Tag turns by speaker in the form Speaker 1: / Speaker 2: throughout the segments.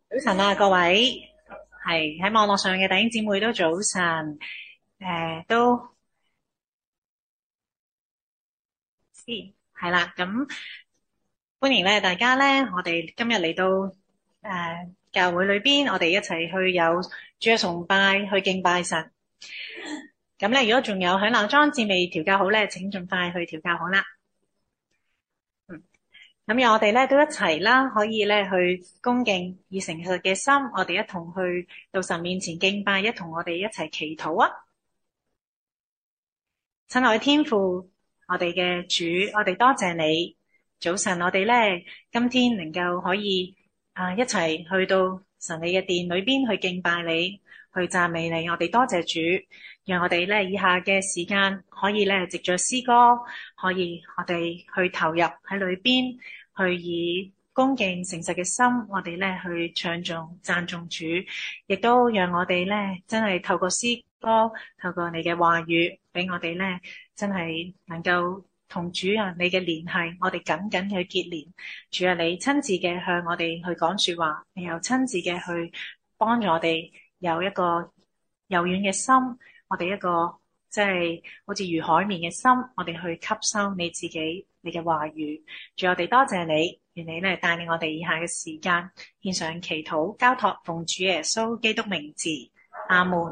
Speaker 1: 早晨啊，各位，係喺網絡上嘅弟兄姊妹都早晨，都先係啦。咁歡迎咧，大家咧，我哋今日嚟到教會裏邊，我哋一齊去有主日崇拜，去敬拜神。咁咧，如果仲有響鬧裝置未調教好咧，請盡快去調教好啦。咁有我哋咧都一齊啦，可以咧去恭敬以誠實嘅心，我哋一同去到神面前敬拜，一同我哋一齊祈禱啊！親愛嘅天父，我哋嘅主，我哋多謝你。早晨，我哋咧今天能夠可以一齊去到神你嘅殿裏邊去敬拜你，去讚美你。我哋多謝主，讓我哋咧以下嘅時間可以咧藉着詩歌，可以我哋去投入喺裏邊，去以恭敬誠實嘅心，我哋咧去唱頌讚頌主，亦都讓我哋咧真係透過詩歌，透過你嘅話語，俾我哋咧真係能夠同主啊你嘅聯繫，我哋緊緊去結連。主啊，你親自嘅向我哋去講說話，你又親自嘅去幫助我哋有一個柔軟嘅心，我哋一個即係好似如海綿嘅心，我哋去吸收你自己你嘅話語。主，我哋多謝你，願你咧帶領我哋以下嘅時間獻上祈禱交託，奉主耶穌基督名字，阿門。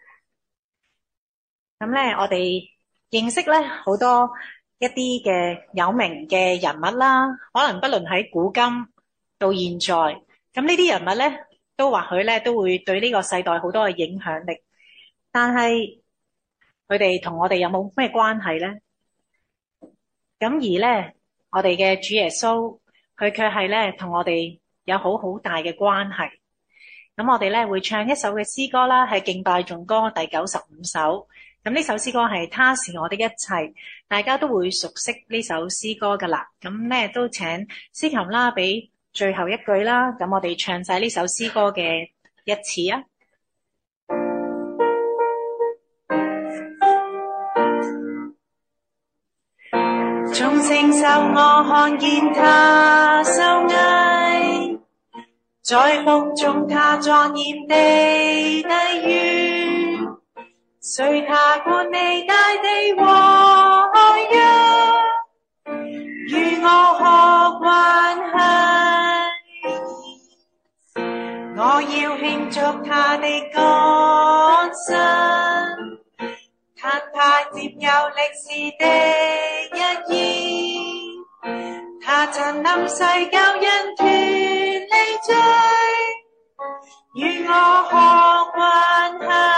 Speaker 1: 咁咧，我哋認識咧好多一啲嘅有名嘅人物啦，可能不論喺古今到現在，咁呢啲人物咧都或許咧都會對呢個世代好多嘅影響力，但係佢哋同我哋有冇咩關係咧？咁而咧，我哋嘅主耶穌，佢卻係咧同我哋有好大嘅關係。咁我哋咧會唱一首嘅詩歌啦，係敬拜頌歌第95首。咁呢首詩歌係他是我的一切，大家都會熟悉呢首詩歌噶啦。咁咧都請司琴啦，俾最後一句啦。咁我哋唱晒呢首詩歌嘅一次啊！眾聖手我看見他秀藝，在空中他莊嚴地低語，隨他管理大地和海洋，與我學還繫。我要慶祝他的降生，他佔有歷史的一頁，他曾臨世救人脫離罪，與我學還繫，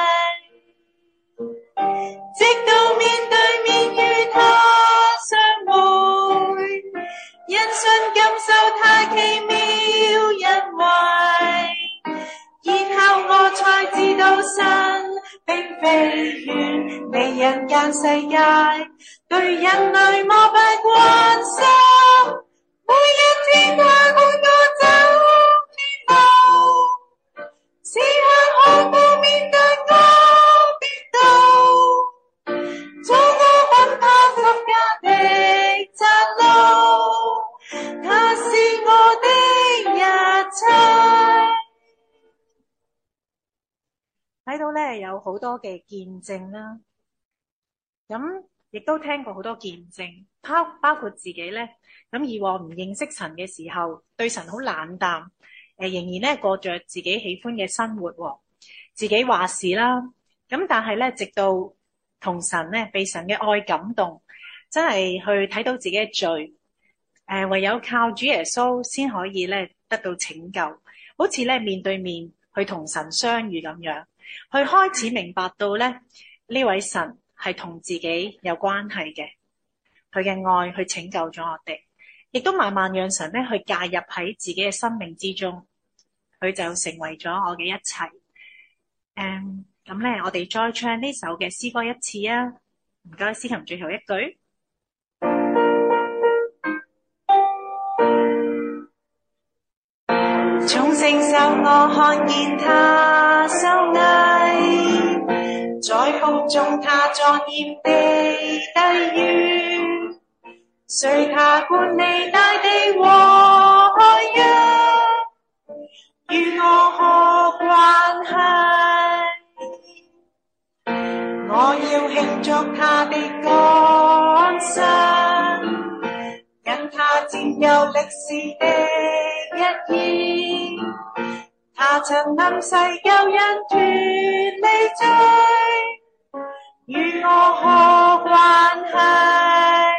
Speaker 1: 直到面對面與他相會，因信感受他奇妙恩惠，然後我才知道神並非遠離人間世界，對人類膜拜關心，每一天他伴我走天路，時刻看顧面對我跌倒，做我奔跑十架的窄路，他是我的一切。睇到咧有好多嘅見證啦，咁亦都聽過好多見證，包括自己咧，咁以往唔認識神嘅時候，對神好冷淡，仍然咧過着自己喜歡嘅生活，自己話事啦，咁但係咧直到同神咧被神嘅愛感動，真係去睇到自己嘅罪，唯有靠主耶穌先可以咧得到拯救，好似咧面對面去同神相遇咁樣。佢開始明白到咧呢位神係同自己有關係嘅，佢嘅愛去拯救咗我哋，亦都慢慢讓神咧去介入喺自己嘅生命之中，佢就成為咗我嘅一切。咁咧我哋再唱呢首嘅詩歌一次啊！唔該，司琴最後一句。眾聖手我看見他秀藝，在空中他莊嚴地低語，隨他管理大地和海洋， 與我何關係？我要慶祝他的降生，因他佔有歷史的一頁，他曾臨世救人脫離罪，與我何關係？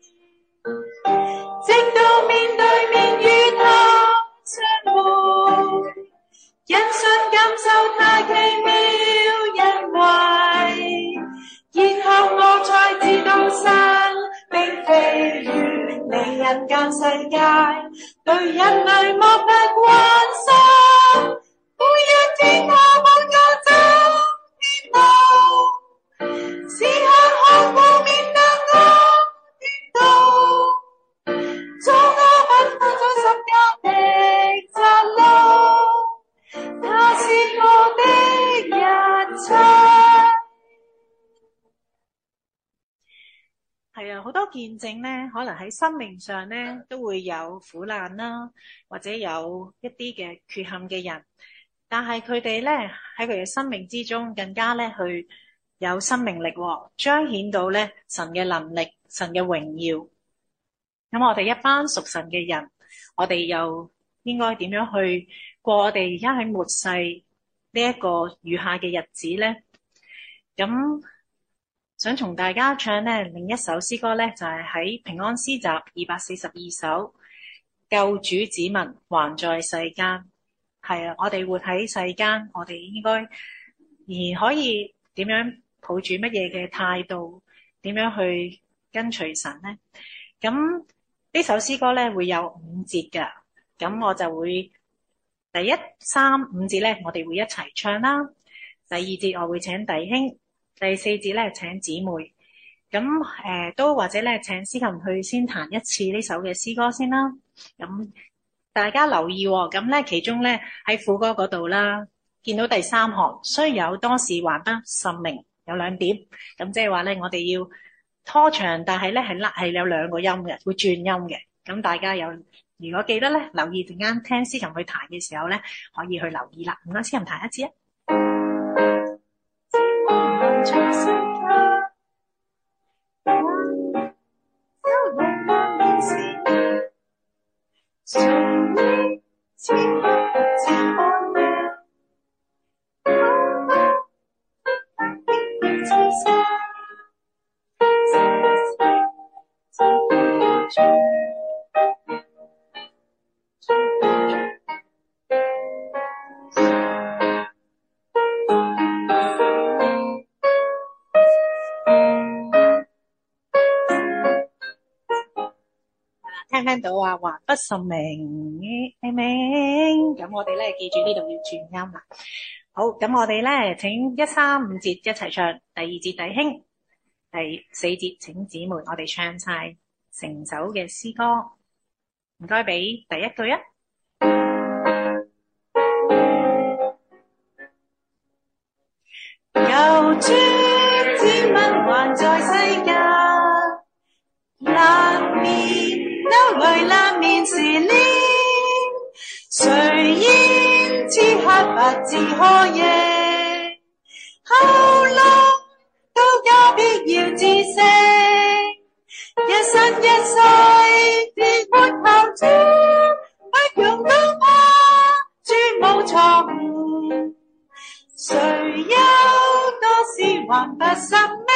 Speaker 1: 直到面對面與他相會，因信感受他奇妙恩惠，然後我才知道神並非遠離人間世界，對人類漠不關心，每日天下望我走天路，時刻看顧免得我跌倒，做我奔跑在十架的窄路，他是我的一切。係啊，好多見證咧，可能喺生命上咧都會有苦難啦，或者有一啲嘅缺陷嘅人，但係佢哋咧喺佢嘅生命之中更加咧去有生命力，彰顯到咧神嘅能力、神嘅榮耀。咁我哋一班屬神嘅人，我哋又應該點樣去過我哋而家喺末世呢一個餘下嘅日子咧？咁想同大家唱咧另一首詩歌咧，就係喺平安詩集242首，救主子民還在世間。係啊，我哋活喺世間，我哋應該而可以點樣抱住乜嘢嘅態度，點樣去跟隨神咧？咁呢首詩歌咧會有5節㗎，咁我就會第1、3、5節咧，我哋會一齊唱啦。第2節我會請弟兄，第4節咧請姊妹。咁都或者咧請司琴去先彈一次呢首嘅詩歌先啦。咁大家留意喎，咁咧其中咧喺副歌嗰度啦，見到第3行，雖有多事還不甚明，有2點。咁即係話咧，我哋要拖長，但係咧係有2個音嘅，會轉音嘅。咁大家如果記得咧，留意陣間聽司琴去彈嘅時候咧，可以去留意啦。唔該，司琴彈一次啊。聽到啊，還不甚明，明。咁我哋咧記住呢度要轉音啦。好，咁我哋咧請1、3、5節一齊唱。第2節弟兄，第4節請姊妹，我哋唱晒成首嘅詩歌。唔該，俾第1句啊。救主子民還在世間，難免憂慮，難免試煉，誰言此刻不知可認，後來到家必要知識，一生一世只活靠主，不用都怕主無錯誤，誰有多事還不甚明，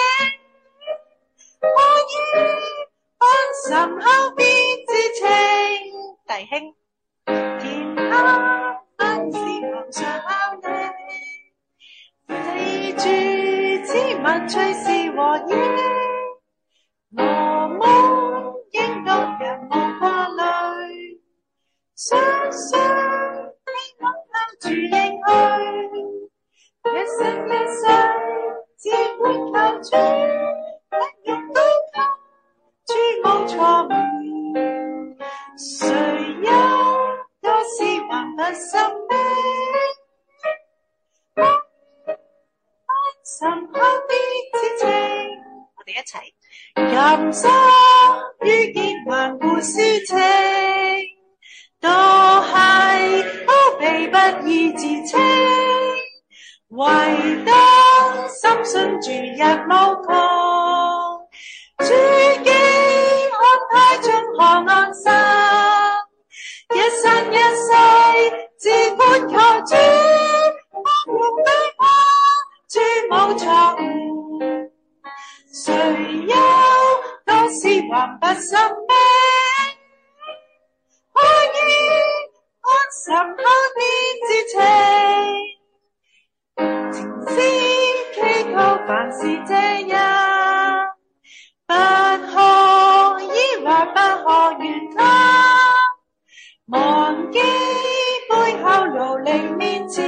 Speaker 1: 可以放心後必知情。弟兄，見他不是妄想考你，記住此物隨時和應，我們應當人無掛慮，相信希望靠主應許，一生一世只會靠主，不用都靠主無錯誤，誰有多事還不甚明，深刻的知情。我哋一齊今生遇見萬般事情，都係好唯當深信主日無窮，主既安排終可安心，一生一世只管靠主，不用懼怕，主無錯誤。誰有多時還不生命，可以安心後的知情。情思祈禱凡事這樣，不可以或不可怨他，忘記背後勞力面前，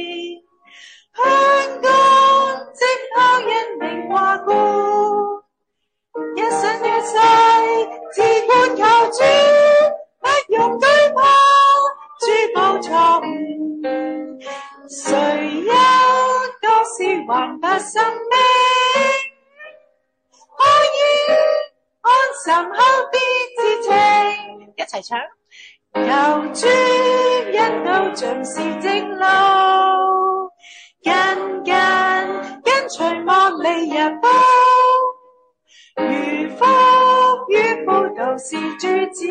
Speaker 1: 香港直靠人名華冠，一生一世只管靠主，不用懼怕，主無錯誤。誰有多時還不生命，可以安心後必知情。一齊唱。求主引導像是正路，緊緊跟隨莫離日步，如福與苦都是主旨，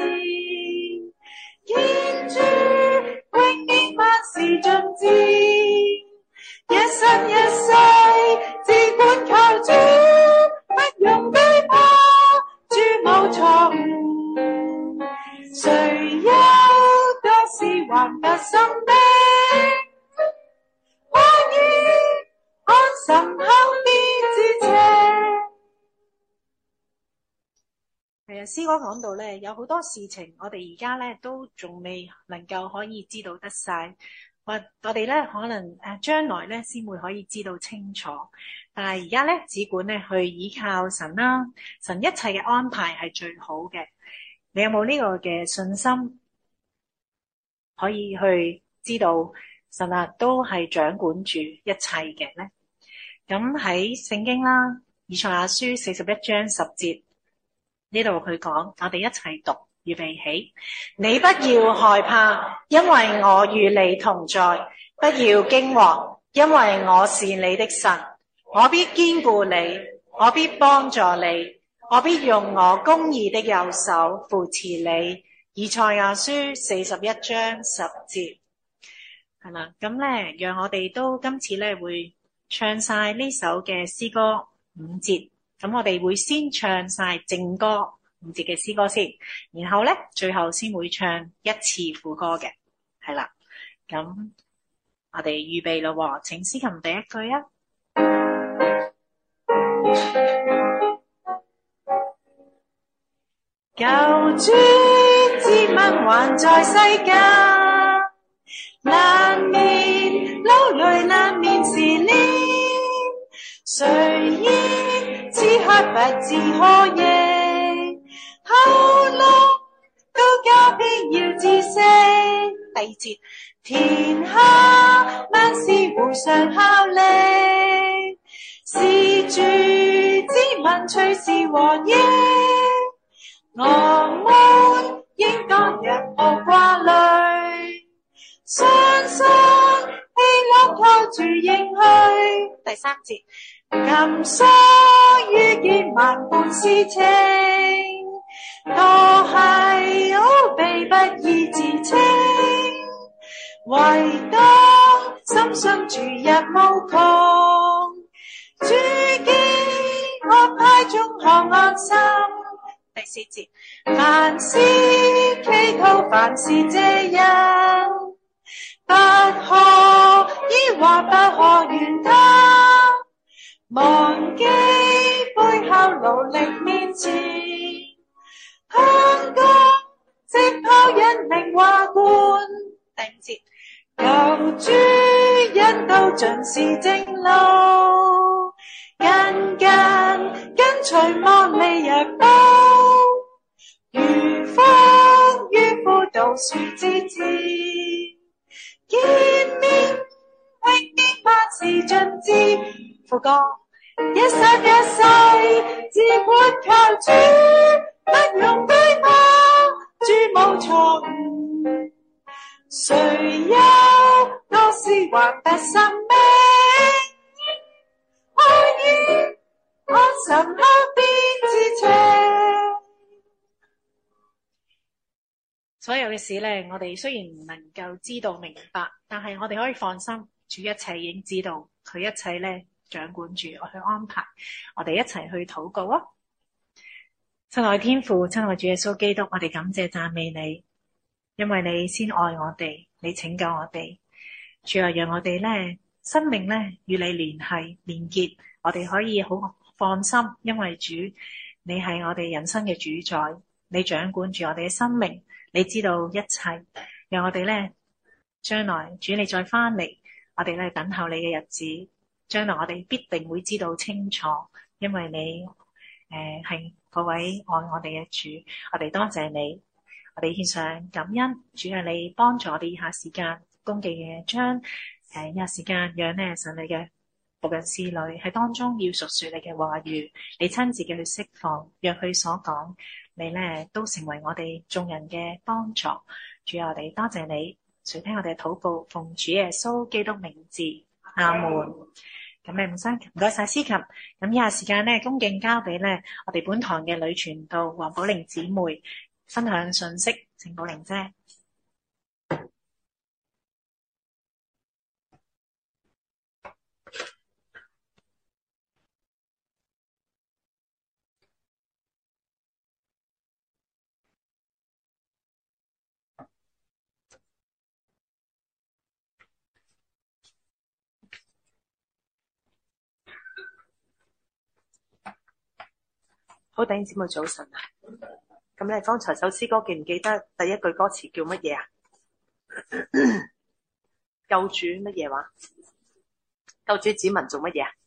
Speaker 1: 見主永遠萬事盡致，一生一世只管靠主，不用懼怕，主無錯誤。誰有多時還不生命，可以安心後必知情。詩歌講到咧，有好多事情我哋而家咧都仲未能夠可以知道得晒，我哋咧可能將來咧先會可以知道清楚，但係而家咧只管咧去依靠神啦，神一切嘅安排係最好嘅。你有冇呢個嘅信心，可以去知道神都係掌管住一切嘅咧？咁喺聖經啦，以賽亞書41章10節呢度佢講，我哋一齊讀，預備起。你不要害怕，因為我與你同在；不要驚惶，因為我是你的神，我必堅固你，我必幫助你。我必用我公義的右手扶持你。以賽亞書41章10節係啦，咁咧，讓我哋都今次咧會唱晒呢首嘅詩歌5節，咁我哋會先唱晒正歌5節嘅詩歌先，然後咧最後先會唱一次副歌嘅，係啦，咁我哋預備咯，請詩琴第一句啊。救主之吻還在世間，難免流淚，難免思念，誰言此刻不知何應，後路都交必要知悉。第二節，天下萬事互相效力，是主之吻隨時和應。我們應當若無掛慮，相信喜樂靠主應許。第三節，今所遇見萬般事情，都係奧秘不易自清，唯當深信主日無窮，主既安排終可安心。第四節，凡事祈禱，凡事這樣，不可疑惑，不可怨他，忘記背後勞力面前，香港直靠人名華冠。第五節，求主引導盡是正路，緊緊跟隨莫離日步，如風與苦都是枝枝，見面永遠萬事盡致。副歌，一生一世只管靠主，不用懼怕，主無錯誤。誰有多時還不生命，
Speaker 2: 怎麼變之情？
Speaker 1: 所有嘅事咧，我哋雖然唔能夠知道明白，但係我哋可以放心，主一切已經知道，佢一切咧掌管住，我去安排，我哋一齊去禱告啊！親愛天父，親愛主耶穌基督，我哋感謝讚美你，因為你先愛我哋，你拯救我哋，主啊，讓我哋咧生命咧與你聯繫連結，我哋可以好放心，因為主你係我哋人生嘅主宰，你掌管住我哋嘅生命。你知道一切，讓我哋咧將來主你再翻嚟，我哋咧等候你嘅日子。將來我哋必定會知道清楚，因為你係嗰位愛我哋嘅主。我哋多謝你，我哋獻上感恩。主係你幫助我哋以下時間恭敬嘅將以下時間讓咧神你嘅僕人侍女喺當中要述說你嘅話語，你親自嘅去釋放，讓佢所講。你咧都成為我哋眾人嘅幫助，主啊，我哋多謝你，垂聽我哋嘅禱告，奉主耶穌基督名字，阿門。咁你唔該晒司琴，咁以下時間咧恭敬交俾咧我哋本堂嘅女傳道黃寶玲姊妹分享信息，請寶玲姐。
Speaker 2: 好，弟兄姊妹早晨啊！咁咧，剛才首詩歌記唔記得第一句歌詞叫乜嘢啊？救主乜嘢話？救主子民做乜嘢啊？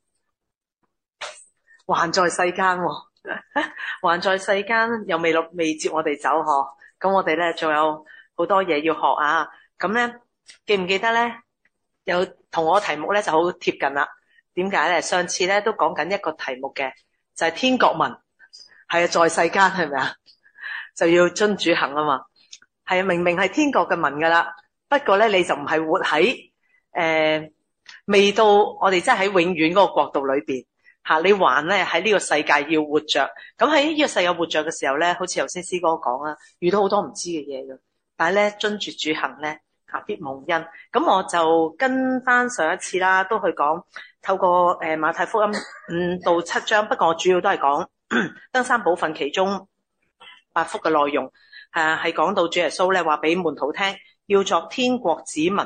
Speaker 2: 還在世間喎，還在世間又未接我哋走嗬。咁我哋咧仲有好多嘢要學啊。咁咧記唔記得咧？有同我題目咧就好貼近啦。點解咧？上次咧都講緊一個題目嘅，就係天國民。係啊，在世間係咪啊？就要遵主行啊嘛。係啊，明明係天國嘅民噶啦，不過咧你就唔係活喺未到我哋真係喺永遠嗰個國度裏邊吓，你還咧喺呢個世界要活着。咁喺呢個世界活着嘅時候咧，好似頭先師哥講啦，遇到好多唔知嘅嘢嘅，但係咧遵住主行咧必蒙恩。咁我就跟翻上一次啦，都去講透過馬太福音5到7章，不過我主要都係講登山寶訓其中8幅嘅內容，係講到主耶穌咧話俾門徒聽，要作天國子民，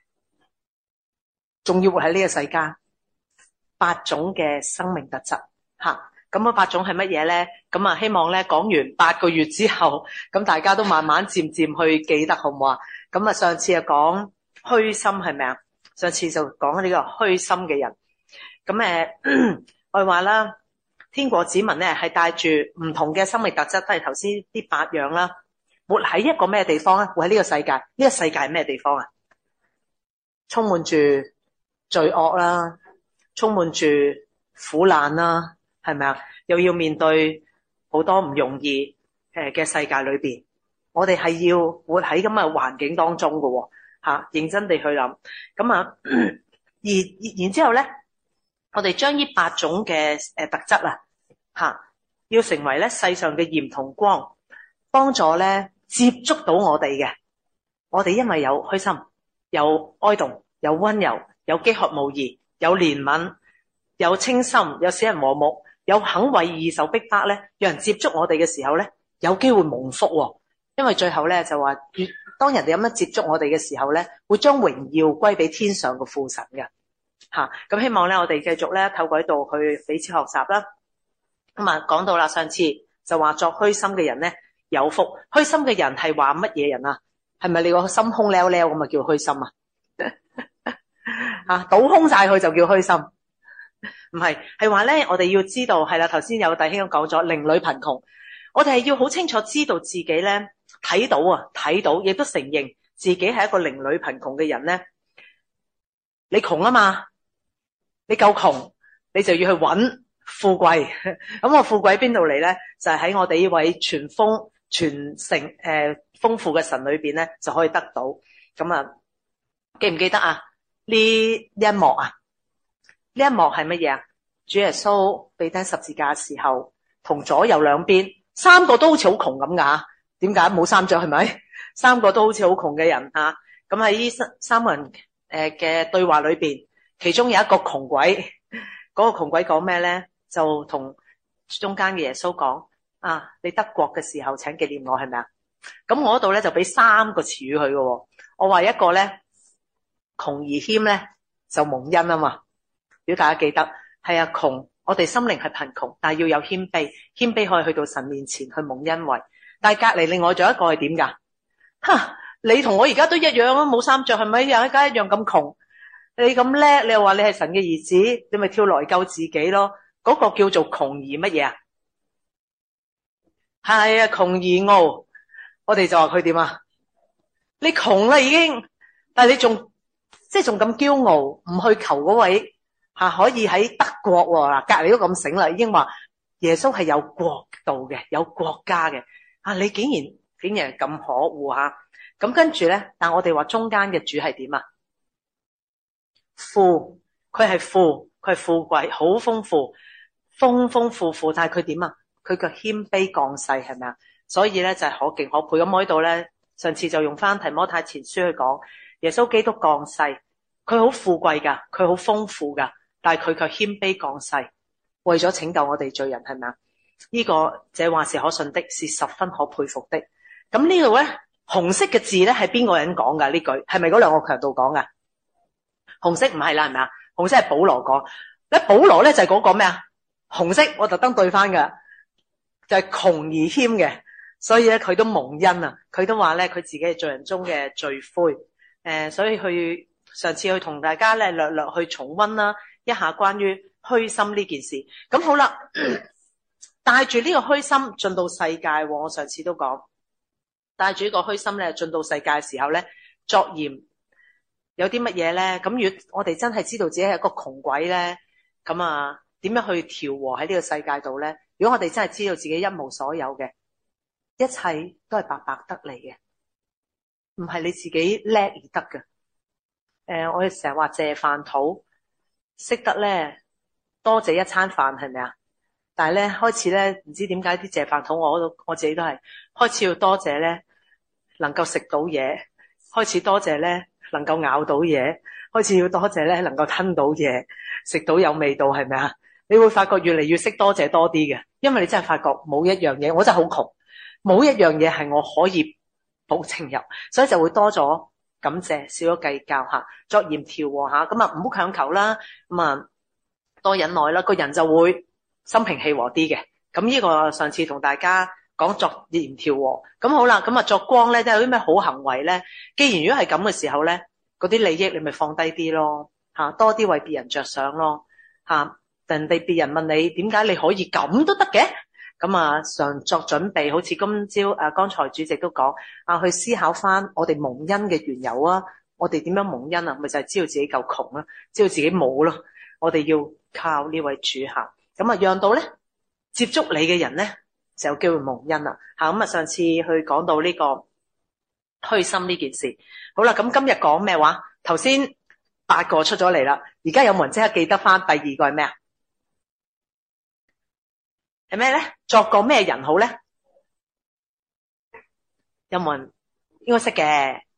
Speaker 2: 仲要活喺呢個世間8種嘅生命特質吓。咁嗰8種係乜嘢咧？咁啊，希望咧講完8個月之後，咁大家都慢慢漸漸去記得，好唔好啊？咁啊，上次就講虛心係咪啊？上次就講呢個虛心嘅人。咁我哋話啦。天國子民咧係帶住唔同嘅生命特質，都係頭先啲8樣啦。活喺一個咩地方啊？活喺呢個世界，呢個世界係咩地方啊？充滿住罪惡啦，充滿住苦難啦，係咪啊？又要面對好多唔容易嘅世界裏邊，我哋係要活喺咁嘅環境當中㗎吓，認真地去諗。咁啊，然之後咧，我哋將呢8種嘅特質啊。要成為咧世上嘅鹽同光，幫助咧接觸到我哋嘅。我哋因為有虛心，有哀慟，有溫柔，有飢渴慕義，有憐憫，有清心，有使人和睦，有肯為義受逼迫咧，讓人接觸我哋嘅時候咧，有機會蒙福喎。因為最後咧就話，當人哋咁樣接觸我哋嘅時候咧，會將榮耀歸俾天上嘅父神嘅。咁希望咧我哋繼續咧透過喺度去彼此學習啦。咁啊，講到啦，上次就話作虛心嘅人咧有福。虛心嘅人係話乜嘢人啊？係咪你個心空溜溜咁啊叫虛心啊？倒空晒佢就叫虛心？唔係，係話咧，我哋要知道係啦。頭先有弟兄講咗靈裡貧窮，我哋係要好清楚知道自己咧睇到，亦都承認自己係一個靈裡貧窮嘅人咧。你窮啊嘛，你夠窮，你就要去揾富貴。咁個富貴邊度嚟咧？就係喺我哋呢位全豐全盛豐富嘅神裏邊咧，就可以得到。咁啊，記唔記得啊？呢一幕啊？呢一幕係乜嘢啊？ 主耶穌被釘十字架嘅時候，同左右兩邊三個都好似好窮咁噶。點解冇衫着係咪？三個都好似好窮嘅人吓。咁喺呢三個人嘅對話裏邊，其中有一個窮鬼，嗰個窮鬼講咩咧？就同中間嘅耶穌講：啊，你得國嘅時候，請紀念我，係咪啊？咁我嗰度咧就俾三個詞語佢嘅。我話一個咧，窮而謙咧就蒙恩啊嘛。如果大家記得，係啊，窮，我哋心靈係貧窮，但係要有謙卑，謙卑可以去到神面前去蒙恩惠。但係隔籬另外仲有一個係點噶？吓，你同我而家都一樣啊，冇衫着係咪？又一家一樣咁窮，你咁叻，你又話你係神嘅兒子，你咪跳來救自己咯。嗰個叫做窮而乜嘢啊？係啊，窮而傲。我哋就話佢點啊？你窮啦已經，但係你仲咁驕傲，唔去求嗰位可以喺德國喎。嗱，隔籬都咁醒啦，已經話耶穌係有國度嘅，有國家嘅。你竟然咁可惡吓。咁跟住咧，但我哋話中間嘅主係點啊？富，佢係富貴，好豐富，豐豐富富，但係佢點啊？佢個謙卑降世係咪啊？所以咧就係可敬可佩。咁我喺度咧，上次就用翻提摩太前書去講，耶穌基督降世，佢好富貴噶，佢好豐富噶，但係佢卻謙卑降世，為咗拯救我哋罪人，係咪啊？呢個這話是可信的，是十分可佩服的。咁呢度咧，紅色嘅字咧係邊個人講噶？呢句係咪嗰兩個強盜講噶？紅色唔係啦，係咪啊？紅色係保羅講。咧保羅咧就係嗰個咩啊？紅色我特登對翻噶，就係窮而謙嘅，所以咧佢都蒙恩啊！佢都話咧佢自己係罪人中嘅罪魁。所以去上次去同大家咧略略去重溫啦一下關於虛心呢件事。咁好啦，帶住呢個虛心進到世界，我上次都講，帶住呢個虛心咧進到世界嘅時候咧，作鹽有啲乜嘢咧？咁如果我哋真係知道自己係一個窮鬼咧，咁啊點樣去調和喺呢個世界度咧？如果我哋真係知道自己一無所有嘅，一切都係白白得嚟嘅，唔係你自己叻而得嘅。我哋成日話謝飯肚，識得咧多謝一餐飯，係咪啊？但係咧開始咧唔知點解啲謝飯肚，我自己都係開始要多謝咧能夠食到嘢，開始多謝咧能夠咬到嘢，開始要多謝咧能夠吞到嘢，食到有味道，係咪啊？你會發覺越嚟越識多謝多啲嘅，因為你真係發覺冇一樣嘢，我真係好窮，冇一樣嘢係我可以保證入，所以就會多咗感謝，少咗計較吓，作鹽調和下，咁啊唔好強求啦，咁啊多忍耐啦，個人就會心平氣和啲嘅。咁呢個上次同大家講作鹽調和，咁好啦，咁啊作光咧，都有啲咩好行為咧？既然如果係咁嘅時候咧，嗰啲利益你咪放低啲咯，吓多啲為別人着想咯，吓人哋別人問你點解你可以咁都得嘅？咁啊，常作準備，好似今朝剛才主席都講去思考翻我哋蒙恩嘅緣由啊，我哋點樣蒙恩啊？咪就係知道自己夠窮啦，知道自己冇咯，我哋要靠呢位主下，咁啊讓到咧接觸你嘅人咧就有機會蒙恩啦。咁啊上次去講到呢個虛心呢件事，好啦，咁今日講咩話？頭先8個出咗嚟啦，而家有冇人即刻記得翻第二個係咩啊？係咩咧？作個咩人好咧？有冇人應該識嘅？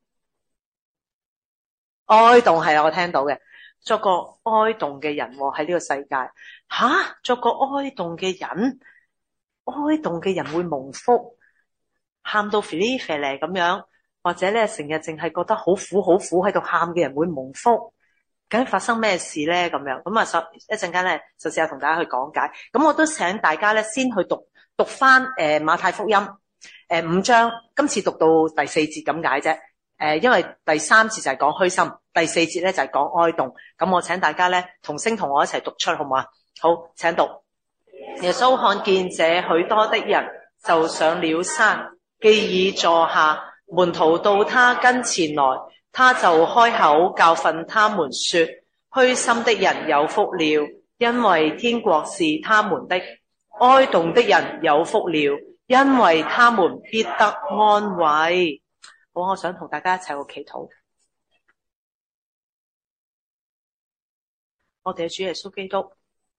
Speaker 2: 哀慟係我聽到嘅，作個哀慟嘅人喺呢個世界。作個哀慟嘅人，哀慟嘅人會蒙福，喊到肥哩肥咧咁樣，或者咧成日淨係覺得好苦好苦喺度喊嘅人會蒙福。究竟發生咩事咧？咁樣咁啊，一陣間咧就試下同大家去講解。咁我都請大家咧先去讀翻馬太福音5章，今次讀到第4節咁解啫。因為第3節就係講虛心，第4節咧就係講哀慟。咁我請大家咧同聲同我一齊讀出，好唔好啊？好，請讀。耶穌看見這許多的人，就上了山，既已坐下，門徒到他跟前來。他就開口教訓他們說：虛心的人有福了，因為天國是他們的；哀慟的人有福了，因為他們必得安慰。好，我想同大家一齊去祈禱。我哋嘅主耶穌基督，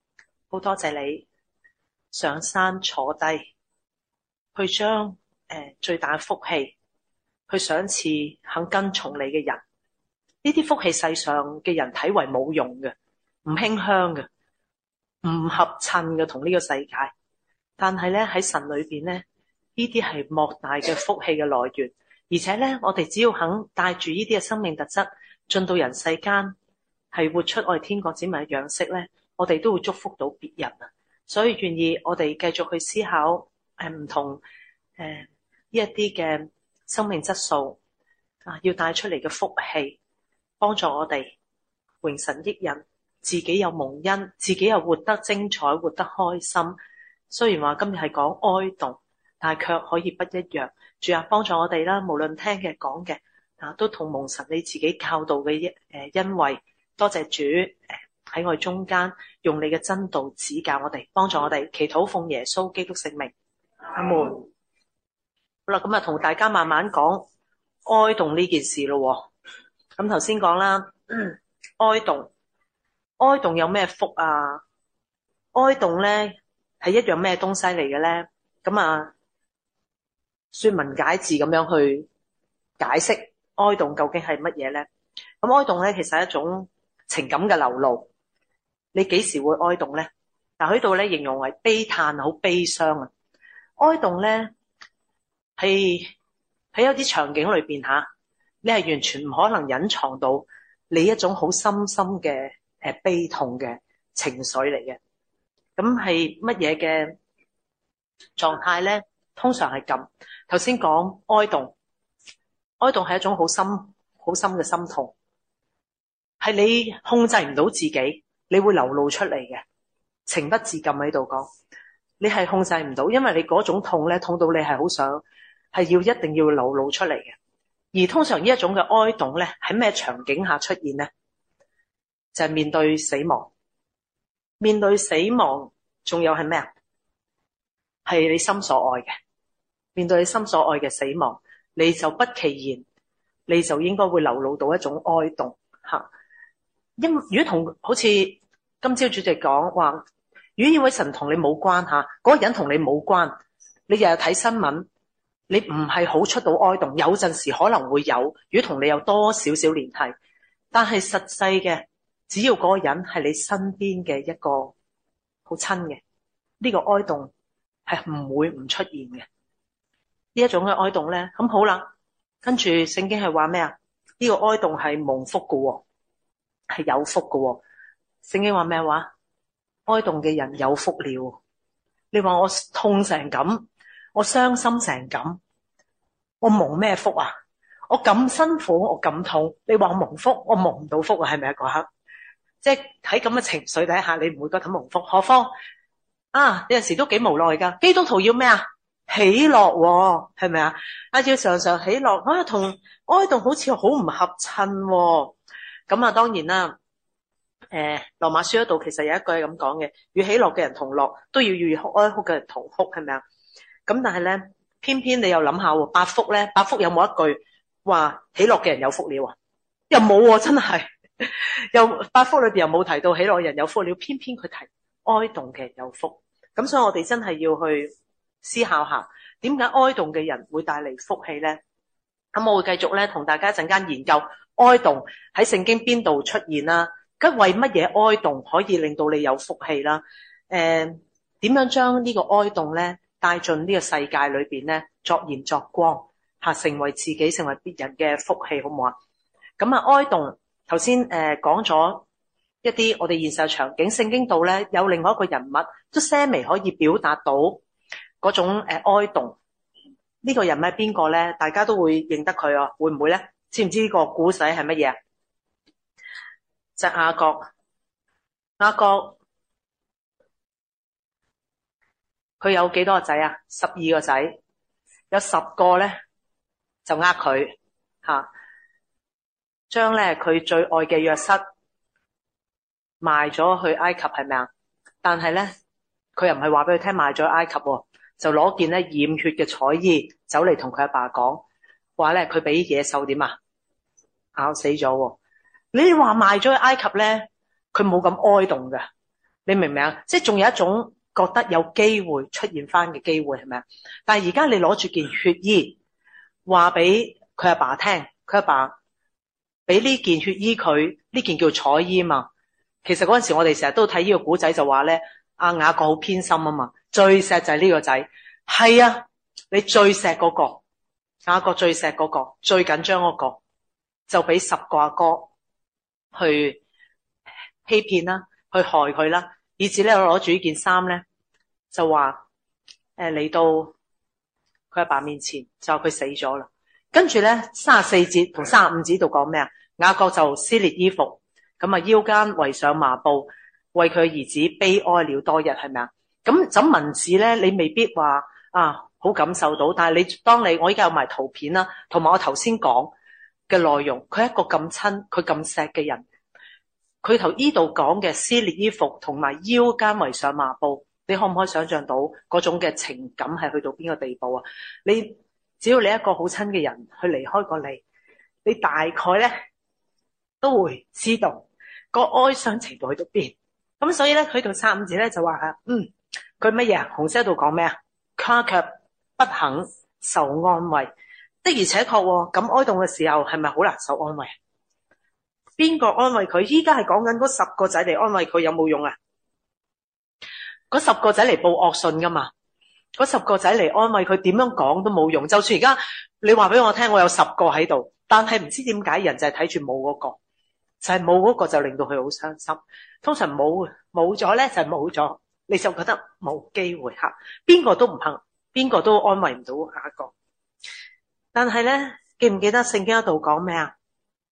Speaker 2: 好多謝你上山坐低，去將最大嘅福氣去賞賜肯跟從你嘅人。呢啲福氣世上嘅人睇為冇用嘅，唔馨香嘅，唔合襯嘅同呢個世界。但係咧喺神裏邊咧，呢啲係莫大嘅福氣嘅來源。而且咧，我哋只要肯帶住呢啲嘅生命特質進到人世間，係活出我哋天國子民嘅樣式咧，我哋都會祝福到別人啊！所以願意我哋繼續去思考唔同呢一啲嘅生命質素啊，要帶出嚟嘅福氣，幫助我哋榮神益人，自己有蒙恩，自己又活得精彩，活得開心。雖然話今日係講哀慟，但係卻可以不一樣。主啊，幫助我哋啦，無論聽嘅講嘅啊，都同蒙神你自己教導嘅恩惠。多謝主喺我哋中間用你嘅真道指教我哋，幫助我哋。祈禱奉耶穌基督聖名，阿門。好啦，咁啊，同大家慢慢講哀慟呢件事咯。咁頭先講啦，哀慟有咩福啊？哀慟咧係一樣咩東西嚟嘅咧？咁啊，說文解字咁樣去解釋哀慟究竟係乜嘢咧？咁哀慟咧其實係一種情感嘅流露。你幾時會哀慟咧？嗱，喺度咧形容為悲嘆，好悲傷啊！哀慟咧係喺有啲場景裏邊吓，你係完全唔可能隱藏到你一種好深深嘅悲痛嘅情緒嚟嘅。咁係乜嘢嘅狀態咧？通常係咁。頭先講哀慟係一種好深嘅心痛，係你控制唔到自己，你會流露出嚟嘅，情不自禁喺度講，你係控制唔到，因為你嗰種痛咧，痛到你係好想係一定要流露出嚟嘅。而通常呢一種嘅哀慟咧，喺咩場景下出現咧？就係面對死亡，面對死亡，仲有係咩啊？係你心所愛嘅，面對你心所愛嘅死亡，你就不其然，你就應該會流露到一種哀慟吓。如果同好似今朝主席講話，如果呢位神同你冇關吓，嗰個人同你冇關，你日日睇新聞，你唔係好出到哀慟，有陣時可能會有，如果同你有多少少聯繫，但係實際嘅，只要嗰個人係你身邊嘅一個好親嘅，呢個哀慟係唔會唔出現嘅。呢一種嘅哀慟咧，咁好啦，跟住聖經係話咩啊？呢個哀慟係蒙福嘅，係有福嘅。聖經話咩話？哀慟嘅人有福了。你話我痛成咁，我傷心成咁，我蒙咩福啊？我咁辛苦，我咁痛，你話我蒙福，我蒙唔到福啊？係咪啊？嗰刻即係喺咁嘅情緒底下，你唔會覺得蒙福。何況啊，有陣時都幾無奈噶。基督徒要咩啊？喜樂，係咪啊？要常常喜樂啊，同哀慟好似好唔合襯。咁啊，當然啦。羅馬書嗰度其實有一句係咁講嘅，與喜樂嘅人同樂，都要與哀哭嘅人同哭，係咪啊？咁但係咧，偏偏你又諗下喎，八福咧，八福有冇一句話喜樂嘅人有福了啊？又冇喎，真係又八福裏邊又冇提到喜樂嘅人有福了，偏偏佢提哀慟嘅人有福。咁所以我哋真係要去思考下，點解哀慟嘅人會帶嚟福氣咧？咁我會繼續咧同大家一陣間研究哀慟喺聖經邊度出現啦。咁為乜嘢哀慟可以令到你有福氣啦？點樣將呢個哀慟咧帶進呢個世界裏邊咧，作鹽作光吓，成為自己，成為別人嘅福氣，好唔好啊？咁啊，哀慟頭先講咗一啲我哋現實場景，聖經度咧有另外一個人物都些微可以表達到嗰種哀慟。呢個人物係邊個咧？大家都會認得佢啊？會唔會咧？知唔知呢個古仔係乜嘢啊？就係雅各佢有幾多個仔啊？12個仔，有10個咧就佢吓，將咧佢最愛嘅約瑟賣咗去埃及，係咪啊？但係咧佢又唔係話俾佢聽賣咗去埃及，就攞件咧染血嘅彩衣走嚟同佢阿爸講，話咧佢俾野獸點啊咬死咗。你話賣咗去埃及咧，佢冇咁哀慟嘅， 你明唔明啊？即係仲有一種覺得有機會出現翻嘅機會，係咪啊？但係而家你攞住件血衣，話俾佢阿爸聽，佢阿爸俾呢件血衣佢，呢件叫彩衣嘛。其實嗰陣時我哋成日都睇呢個古仔，就話咧，阿雅各好偏心啊嘛，最錫就係呢個仔。係啊，你最錫嗰個，雅各最錫嗰個，最緊張嗰個，就俾10個阿哥去欺騙啦，去害佢啦，以至咧攞住呢件衫咧，就話嚟到佢阿爸面前，就話佢死咗啦。跟住咧34節同35節度講咩啊？雅各就撕裂衣服，咁啊腰間圍上麻布，為佢兒子悲哀了多日，係咪啊？咁文字咧，你未必話好感受到，但係當我依家有埋圖片啦，同埋我頭先講嘅內容，佢係一個咁親，佢咁錫嘅人，佢頭依度講嘅撕裂衣服同埋腰間圍上麻布，你可唔可以想象到嗰種嘅情感係去到邊個地步啊？只要你一個好親嘅人去離開過你大概咧都會知道個哀傷程度去到邊。咁所以咧，佢度35節咧就話佢乜嘢啊？紅色度講咩啊？他卻不肯受安慰。的而且確咁哀慟嘅時候，係咪好難受安慰？邊個安慰佢？依家係講緊嗰10個仔嚟安慰佢，有冇用啊？嗰10個仔嚟報惡信噶嘛？嗰10個仔嚟安慰佢，點樣講都冇用。就算而家你話俾我聽，我有10個喺度，但係唔知點解人就係睇住冇嗰個，就係冇嗰個就令到佢好傷心。通常冇咗咧就係冇咗，你就覺得冇機會吓，邊個都唔肯，邊個都安慰唔到下一個。但係咧，記唔記得聖經嗰度講咩啊？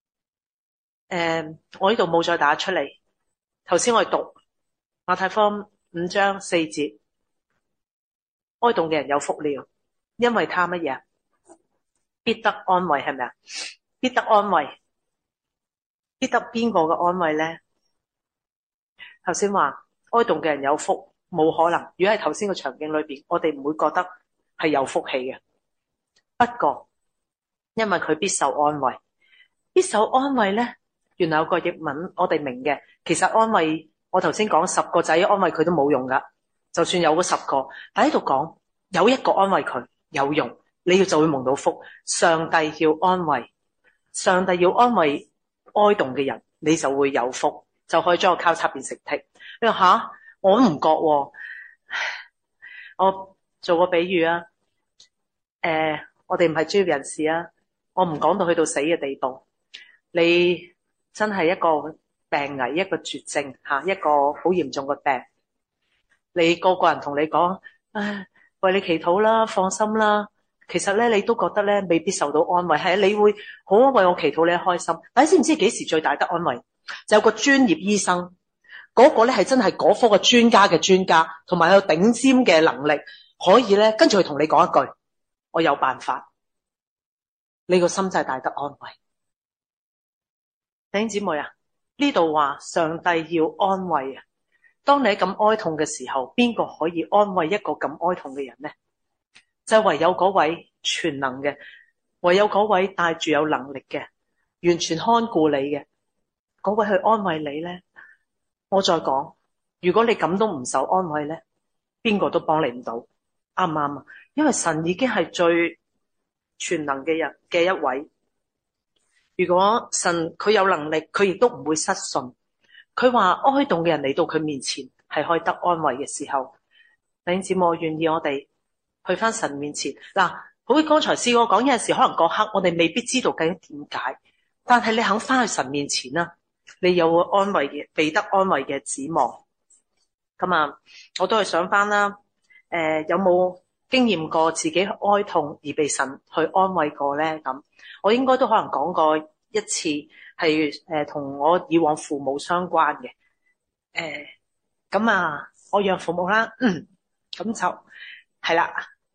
Speaker 2: 我呢度冇再打出嚟。頭先我哋讀馬太福音5章4節，哀慟嘅人有福了，因為他乜嘢？必得安慰，係咪啊？必得安慰，必得邊個嘅安慰咧？頭先話哀慟嘅人有福，冇可能。如果喺頭先個場景裏邊，我哋唔會覺得係有福氣嘅。不過，因為佢必受安慰，必受安慰咧，原來有個譯文我哋明嘅。其實安慰，我頭先講10個仔安慰佢都冇用噶，就算有嗰10個，但喺度講有一個安慰佢有用，你要就會蒙到福。上帝要安慰，上帝要安慰哀慟嘅人，你就會有福，就可以將個交叉變成剔。你話吓，我都唔覺喎。我做個比喻啊，我哋唔係專業人士啊，我唔講到去到死嘅地步。你真係一個病危，一個絕症吓，一個好嚴重嘅病，你個人同你講，為你祈禱啦，放心啦。其實咧，你都覺得咧未必受到安慰。係啊，你會好為我祈禱，你開心。但係知唔知幾時最大得安慰？就有個專業醫生，嗰個咧係真係嗰科嘅專家嘅專家，同埋有頂尖嘅能力，可以咧跟住佢同你講一句，我有辦法。你個心真係大得安慰。弟兄姊妹啊，呢度話上帝要安慰啊。當你喺咁哀痛嘅時候，邊個可以安慰一個咁哀痛嘅人呢？就唯有嗰位全能嘅，唯有嗰位帶住有能力嘅，完全看顧你嘅嗰位去安慰你呢。我再講，如果你咁都唔受安慰呢，邊個都幫你唔到，啱唔啱啊？因為神已經係最全能嘅人嘅一位。如果神佢有能力，佢亦都唔會失信。佢話哀慟嘅人嚟到佢面前係可以得安慰嘅時候，弟兄姊妹，我願意我哋去翻神面前。嗱，好似剛才師哥講，有陣時可能嗰刻我哋未必知道究竟點解，但係你肯翻去神面前啦，你有個安慰嘅，被得安慰嘅指望。咁啊，我都係想翻啦。有冇經驗過自己哀痛而被神去安慰過咧？咁我應該都可能講過一次，係同我以往父母相關嘅。咁啊，我養父母啦，咁就係啦。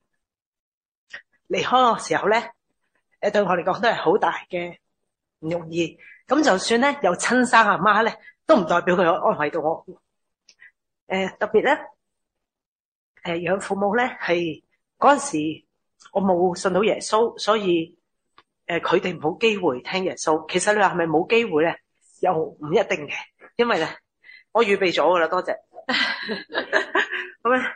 Speaker 2: 離開我時候咧，對我嚟講都係好大嘅唔容易。咁就算咧有親生阿媽咧，都唔代表佢安慰到我。特別咧，養父母咧係嗰陣時我冇信到耶穌，所以佢哋冇機會聽耶穌。其實你話係咪冇機會咧？又唔一定嘅，因為咧我預備咗噶啦，多謝。 咁咧，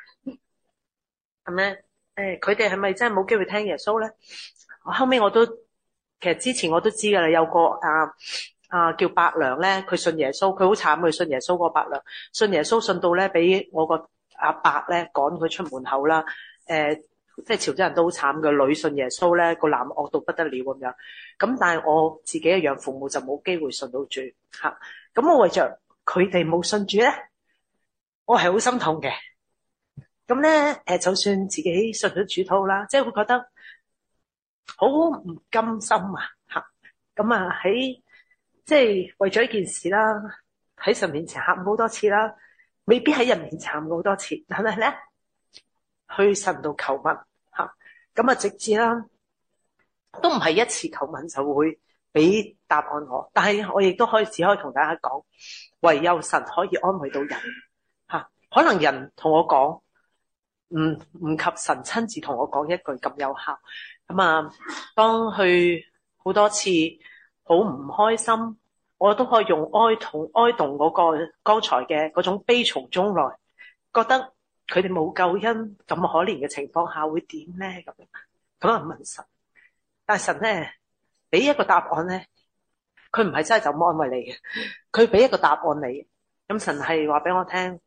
Speaker 2: 佢哋係咪真係冇機會聽耶穌咧？後尾其實之前我都知噶啦，有個叫伯娘咧，佢信耶穌，佢好慘，佢信耶穌個伯娘，信耶穌信到咧，俾我個阿伯咧趕佢出門口啦。即係潮州人都好慘嘅，女信耶穌咧，個男惡到不得了咁樣。咁但係我自己嘅養父母就冇機會信到主吓。咁我為着佢哋冇信主咧，我係好心痛嘅。咁咧，就算自己信咗主禱啦，即係會覺得好唔甘心啊吓。咁啊即係為咗呢件事啦，喺神面前喊好多次啦，未必喺人面前喊好多次，但係咧去神度求問吓，咁啊直至啦，都唔係一次求問就會俾答案我，但係我亦都只可以同大家講，唯有神可以安慰到人吓，可能人同我講唔及神親自同我講一句咁有效。咁啊，當去好多次好唔開心，我都可以用哀慟嗰個剛才嘅嗰種悲從中來，覺得佢哋冇救恩咁可憐嘅情況下會點咧？咁啊問神，但係神咧俾一個答案咧，佢唔係真係就咁安慰你嘅，佢俾一個答案你。咁神係話俾我聽，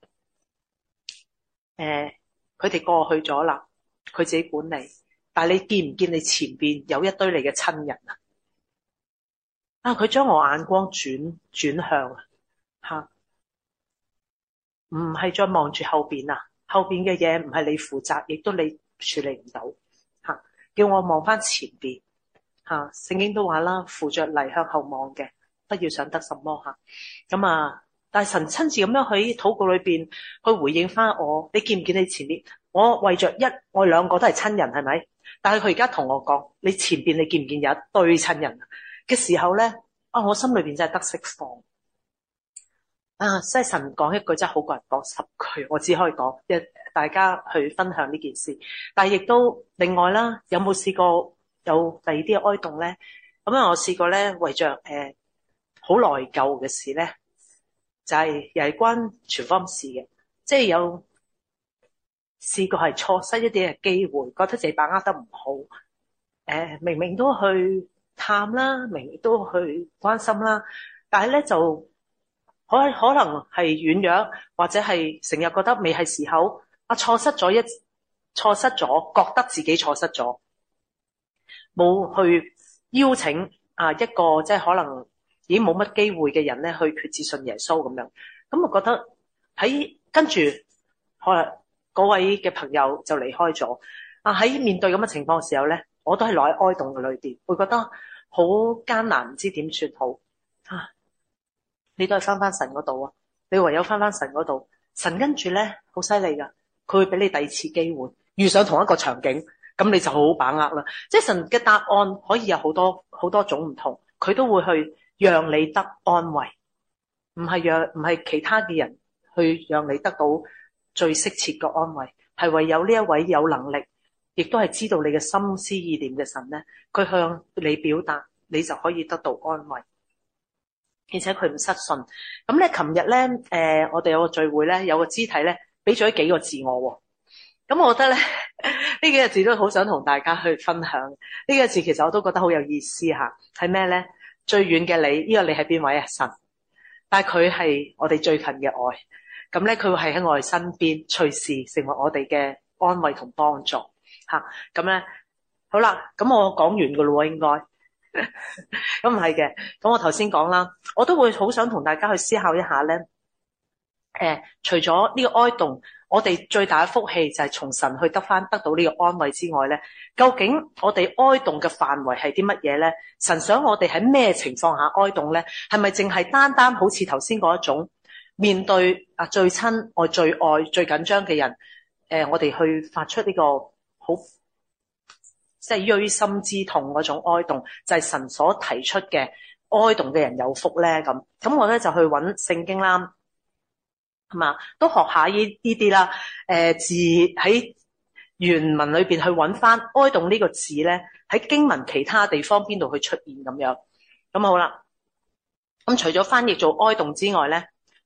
Speaker 2: 佢哋過去咗啦，佢自己管理，但係你見唔見你前邊有一堆你嘅親人啊？佢將我眼光轉向吓，唔係再望住後邊啊，後邊嘅嘢唔係你負責，亦都你處理唔到吓，叫我望翻前邊吓。聖經都話啦，扶着犁向後望嘅，不要想得什麼吓。咁啊，但係神親自咁樣喺禱告裏邊去回應翻我，你見唔見你前面？我為着我兩個都係親人，係咪？但係佢而家同我講，你前邊你見唔見有一堆親人嘅時候咧？我心裏邊真係得釋放啊！即係神講一句真係好過人講10句，我只可以講大家去分享呢件事。但係亦都另外啦，有冇試過有第二啲嘅哀慟咧？咁啊，我試過咧，為着好內疚嘅事咧，就係又係關傳福音事嘅，即係有試過係錯失一啲嘅機會，覺得自己把握得唔好。明明都去探啦，明明都去關心啦，但係咧就可能係軟弱，或者係成日覺得未係時候，錯失咗，覺得自己錯失咗，冇去邀請一個即係可能已經冇乜機會嘅人咧去決志信耶穌咁樣。咁我覺得跟住可能嗰位嘅朋友就離開咗。喺面對咁嘅情況嘅時候咧，我都係落喺哀慟嘅裏邊，會覺得好艱難，唔知點算好。你都係翻神嗰度啊！你唯有翻神嗰度，神跟住咧好犀利噶，佢會俾你第二次機會，遇上同一個場景，咁你就好好把握啦。即係神嘅答案可以有好多種唔同，佢都會去讓你得安慰，唔係其他嘅人去讓你得到最適切嘅安慰，係唯有呢一位有能力，亦都係知道你嘅心思意念嘅神咧，佢向你表達，你就可以得到安慰。而且佢唔失信。咁咧，琴日咧，我哋有個聚會咧，有個肢體咧，俾咗幾個字我。咁我覺得咧，呢幾個字都好想同大家去分享。呢個字其實我都覺得好有意思吓，係咩咧？最遠嘅你，呢個你係邊位啊？神。但係佢係我哋最近嘅愛。咁咧，佢會係喺我哋身邊，隨時成為我哋嘅安慰同幫助吓。咁咧，好啦，咁我講完噶咯，應該。咁唔係嘅，咁我頭先講啦，我都會好想同大家去思考一下咧。除咗呢個哀慟，我哋最大嘅福氣就係從神去得到呢個安慰之外咧，究竟我哋哀慟嘅範圍係啲乜嘢咧？神想我哋喺咩情況下哀慟咧？係咪淨係單單好似頭先嗰一種面對最親愛、最愛、最緊張嘅人，我哋去發出呢個好即係錐心之痛嗰種哀慟，就係神所提出嘅哀慟嘅人有福咧。咁我咧就去揾聖經啦，係嘛，都學下呢啲啦。字喺原文裏邊去揾翻哀慟呢個字咧，喺經文其他地方邊度去出現咁樣。咁好啦，咁除咗翻譯做哀慟之外咧，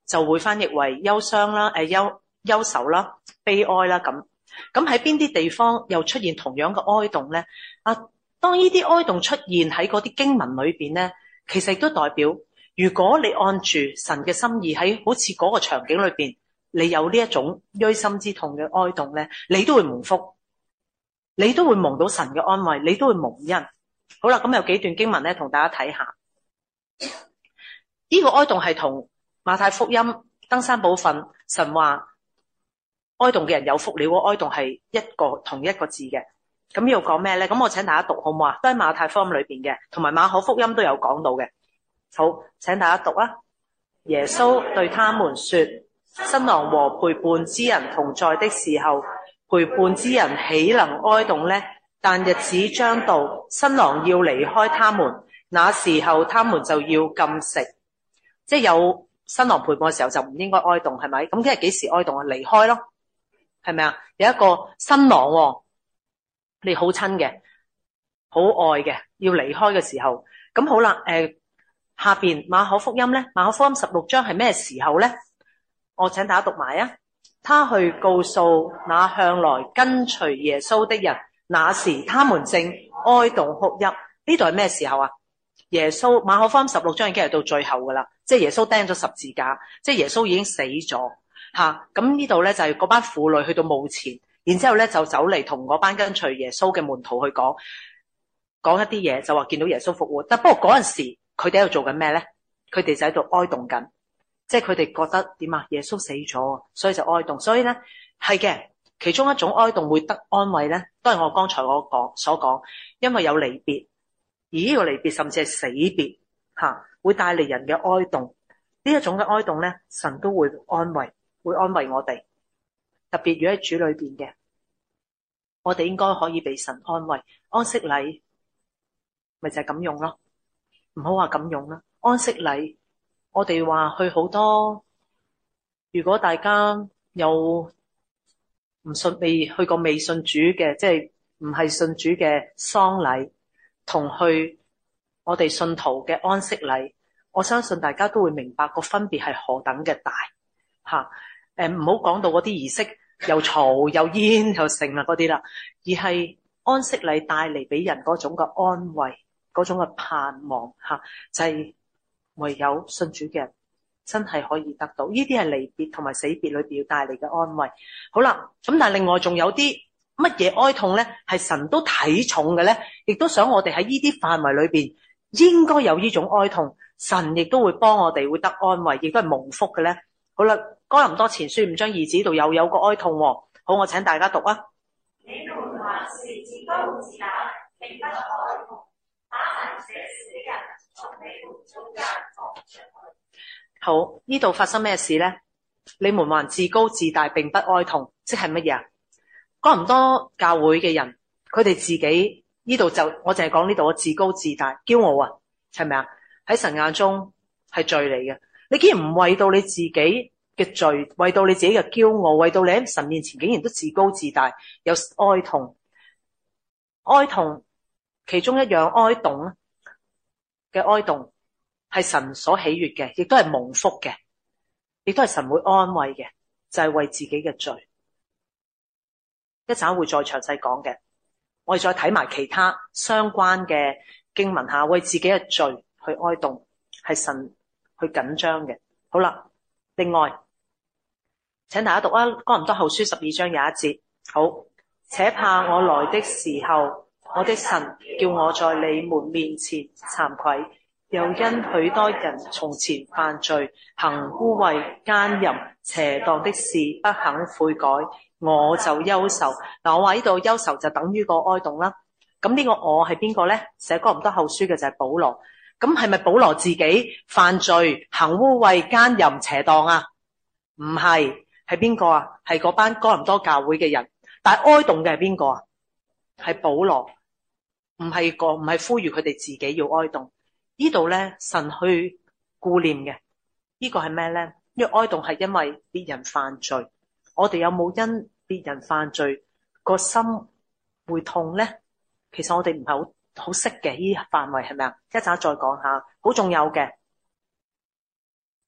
Speaker 2: 就會翻譯為憂傷啦、憂愁啦、悲哀啦咁。咁喺邊啲地方又出現同樣嘅哀慟咧？當呢啲哀慟出現喺嗰啲經文裏邊咧，其實亦都代表，如果你按住神嘅心意喺好似嗰個場景裏邊，你有呢一種錐心之痛嘅哀慟咧，你都會蒙福，你都會蒙到神嘅安慰，你都會蒙恩。好啦，咁有幾段經文咧，同大家睇下。呢個哀慟係同馬太福音登山寶訓神話哀慟嘅人有福了，哀慟係同一個字嘅。咁要講咩咧？咁我請大家讀好唔好啊？都喺馬太福音裏邊嘅，同埋馬可福音都有講到嘅。好，請大家讀啊。耶穌對他們說：新郎和陪伴之人同在的時候，陪伴之人豈能哀慟呢？但日子將到，新郎要離開他們，那時候他們就要禁食。即係有新郎陪伴嘅時候就唔應該哀慟，係咪？咁即係幾時哀慟啊？離開咯，係咪啊？有一個新郎你好親嘅、好愛嘅，要離開嘅時候，咁好啦。下邊馬可福音咧，馬可福音16章係咩時候咧？我請大家讀埋啊。他去告訴那向來跟隨耶穌的人，那時他們正哀慟哭泣。呢度係咩時候啊？耶穌馬可福音16章已經係到最後噶啦，即係耶穌釘咗十字架，即係耶穌已經死咗吓。咁呢度咧就係嗰班婦女去到墓前。然之後咧就走嚟同嗰班跟隨耶穌嘅門徒去講一啲嘢，就話見到耶穌復活。但不過嗰陣時佢哋喺度做緊咩咧？佢哋就喺度哀慟緊，即係佢哋覺得點啊？耶穌死咗，所以就哀慟。所以咧係嘅，其中一種哀慟會得安慰咧，都係我剛才所講，因為有離別，而呢個離別甚至係死別吓，會帶嚟人嘅哀慟。呢一種嘅哀慟咧，神都會安慰我哋。特別如果喺主裏邊嘅，我哋應該可以被神安慰。安息禮咪就係咁用咯，唔好話咁用啦。安息禮我哋話去好多，如果大家有未去過未信主嘅，即係唔係信主嘅喪禮，同去我哋信徒嘅安息禮，我相信大家都會明白個分別係何等嘅大吓。唔好講到嗰啲儀式又嘈又煙又剩啦嗰啲啦，而係安息禮帶嚟俾人嗰種嘅安慰，嗰種嘅盼望吓，就係唯有信主嘅人真係可以得到。呢啲係離別同埋死別裏邊要帶嚟嘅安慰。好啦，咁但係另外仲有啲乜嘢哀痛咧，係神都睇重嘅咧，亦都想我哋喺呢啲範圍裏邊應該有呢種哀痛，神亦都會幫我哋會得安慰，亦都係蒙福嘅咧。好啦，哥林多前書5章2節度又有個哀痛喎。好，我請大家讀啊。你們還是自高自大，並不哀痛，把能寫死人從你們中間趕出去。好，呢度發生咩事咧？你們還自高自大，並不哀痛，即係乜嘢啊？哥林多教會嘅人，佢哋自己呢度就我淨係講呢度，我自高自大、驕傲啊，係咪啊？喺神眼中係罪嚟嘅。你竟然唔為到你自己嘅罪，為到你自己嘅驕傲，為到你喺神面前竟然都自高自大，有哀痛。哀痛其中一樣哀慟嘅哀慟係神所喜悅嘅，亦都係蒙福嘅，亦都係神會安慰嘅，就係為自己嘅罪。一陣會再詳細講嘅，我哋再睇埋其他相關嘅經文下，為自己嘅罪去哀慟，係神去緊張嘅。好啦，另外請大家讀啊，哥林多後書12章21節。好，且怕我來的時候，我的神叫我在你們面前慚愧，又因許多人從前犯罪，行污穢、奸淫、邪蕩的事，不肯悔改，我就憂愁。嗱，我話呢度憂愁就等於個哀慟啦。咁呢個我係邊個咧？寫哥林多後書嘅就係保羅。咁係咪保羅自己犯罪、行污穢、奸淫、邪蕩啊？唔係，係邊個啊？係嗰班哥林多教會嘅人。但係哀慟嘅係邊個啊？係保羅，唔係呼籲佢哋自己要哀慟。呢度咧，神去顧念嘅，呢個係咩咧？因為哀慟係因為別人犯罪，我哋有冇因別人犯罪個心會痛咧？其實我哋唔係好識嘅呢範圍，係咪啊？一陣再講下，好重要嘅。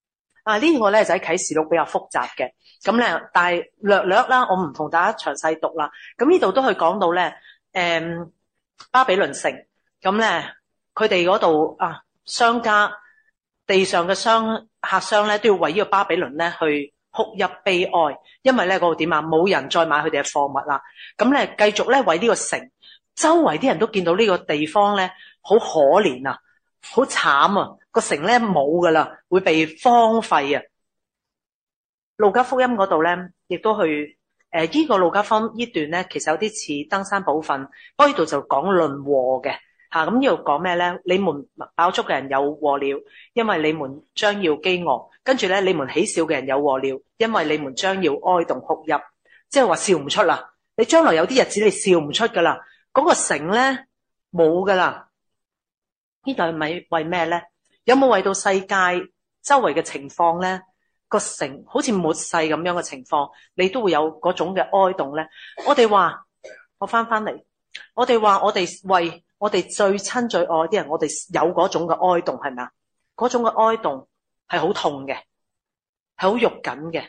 Speaker 2: 呢個咧就喺啟示錄比較複雜嘅，咁咧但係略略啦，我唔同大家詳細讀啦。咁呢度都可以講到咧，巴比倫城，咁咧佢哋嗰度商家地上嘅客商咧都要為呢個巴比倫咧去哭泣悲哀，因為咧嗰度點啊，冇人再買佢哋嘅貨物啦。咁咧繼續咧為呢個城，周圍啲人都見到呢個地方咧好可憐啊，好慘啊，個城咧冇噶啦，會被荒廢啊。路加福音嗰度咧亦都去呢個路加福音呢段咧其實有啲似登山寶訓，不過呢度就講論禍嘅。咁呢度講咩咧？你們飽足嘅人有禍了，因為你們將要飢餓。跟住咧，你們喜笑嘅人有禍了，因為你們將要哀慟哭泣。即係話笑唔出啦，你將來有啲日子你笑唔出噶啦，嗰個城咧冇噶啦。呢度係咪為咩咧？有冇為到世界周圍嘅情況咧？個城好似末世咁樣嘅情況，你都會有嗰種嘅哀慟咧？我翻嚟，我哋話我哋為我哋最親最愛啲人，我哋有嗰種嘅哀慟，係咪啊？嗰種嘅哀慟係好痛嘅，係好肉緊嘅，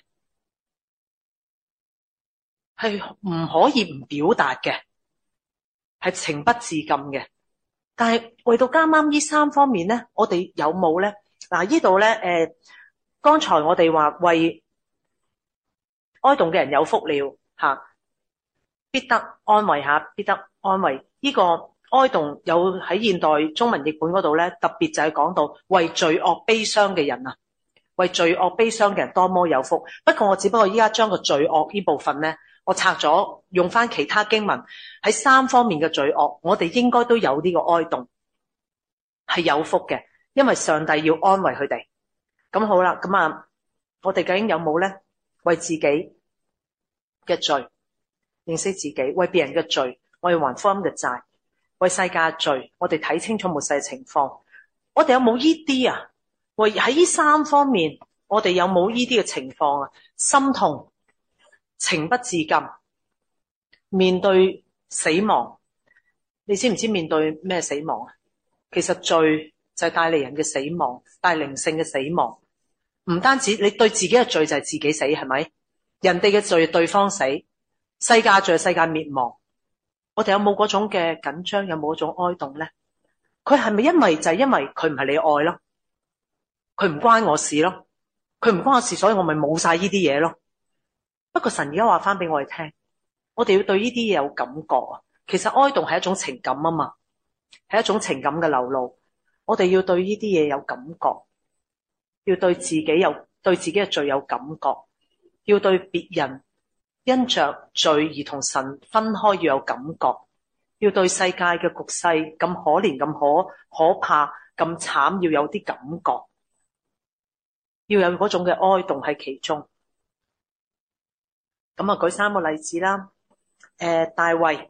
Speaker 2: 係唔可以唔表達嘅，係情不自禁嘅。但係為到啱啱呢三方面咧，我哋有冇咧？呢度咧，剛才我哋話為哀慟嘅人有福了，必得安慰下，必得安慰。呢個哀慟有喺現代中文譯本嗰度咧，特別就係講到為罪惡悲傷嘅人啊，為罪惡悲傷嘅人多麼有福。不過我只不過依家將個罪惡呢部分咧，我拆咗，用翻其他經文喺三方面嘅罪惡，我哋應該都有呢個哀慟，係有福嘅，因為上帝要安慰佢哋。咁好啦，我哋究竟有冇咧？為自己嘅罪認識自己，為別人嘅罪我哋還福音嘅債，為世界嘅罪我哋睇清楚末世嘅情況，我哋有冇呢啲啊？為喺呢三方面，我哋有冇呢啲嘅情況啊？心痛，情不自禁，面對死亡，你知唔知面對咩死亡啊？其實罪就係帶嚟人嘅死亡，帶靈性嘅死亡。唔單止你對自己嘅罪就係自己死，係咪？人哋嘅罪對方死，世界罪係世界滅亡。我哋有冇嗰種嘅緊張？有冇嗰種哀慟咧？佢係咪因為就係因為佢唔係你愛咯？佢唔關我事咯？佢唔關我事，所以我咪冇晒呢啲嘢咯？不過神而家話翻俾我哋聽，我哋要對呢啲嘢有感覺啊！其實哀慟係一種情感啊嘛，係一種情感嘅流露。我哋要對呢啲嘢有感覺，要對自己嘅罪有感覺，要對別人因着罪而同神分開要有感覺，要對世界嘅局勢咁可憐、咁可怕、咁慘要有啲感覺，要有嗰種嘅哀慟喺其中。舉三個例子啦。大衛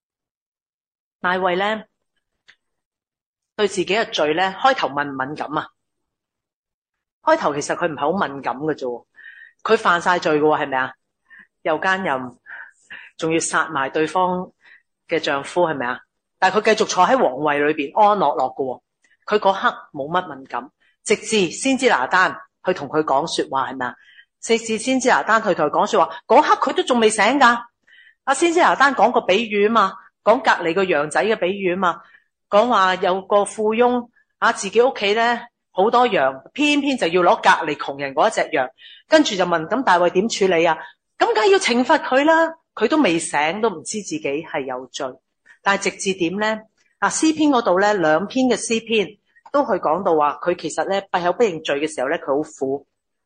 Speaker 2: 咧對自己嘅罪咧，開頭敏唔敏感啊？開頭其實佢唔係好敏感嘅啫，佢犯晒罪嘅喎，係咪啊？又奸淫，仲要殺埋對方嘅丈夫，係咪啊？但係佢繼續坐喺皇位裏邊安安樂樂嘅喎，佢嗰刻冇乜敏感，直至先知拿單去同佢講說話，係咪啊？直至先知拿單去同佢講說話，嗰刻佢都仲未醒噶。先知拿單講個比喻啊嘛，講隔籬個羊仔嘅比喻啊嘛，講話有個富翁自己屋企咧好多羊，偏偏就要攞隔籬窮人嗰一隻羊，跟住就問咁大衛點處理啊？咁梗係要懲罰佢啦，佢都未醒，都唔知自己係有罪。但係直至點咧？詩篇嗰度咧兩篇嘅詩篇都去講到話，佢其實咧閉口不認罪嘅時候咧，佢好苦，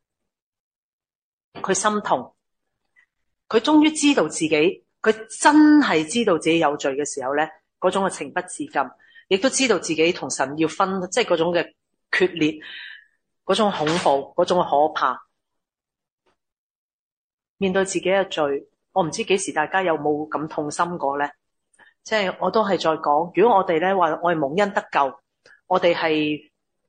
Speaker 2: 佢心痛，佢終於知道自己，佢真係知道自己有罪嘅時候咧，嗰種嘅情不自禁，亦都知道自己同神要分，即係嗰種嘅決裂，嗰種恐怖，嗰種可怕。面對自己嘅罪，我唔知幾時大家有冇咁痛心過咧？即係我都係再講，如果我哋咧話我係蒙恩得救，我哋係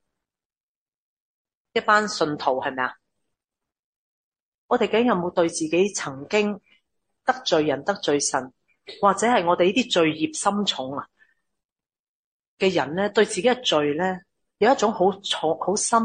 Speaker 2: 一班信徒，係咪啊？我哋究竟有冇對自己曾經得罪人、得罪神，或者係我哋呢啲罪孽深重嘅人咧，對自己嘅罪咧有一種好重、好深、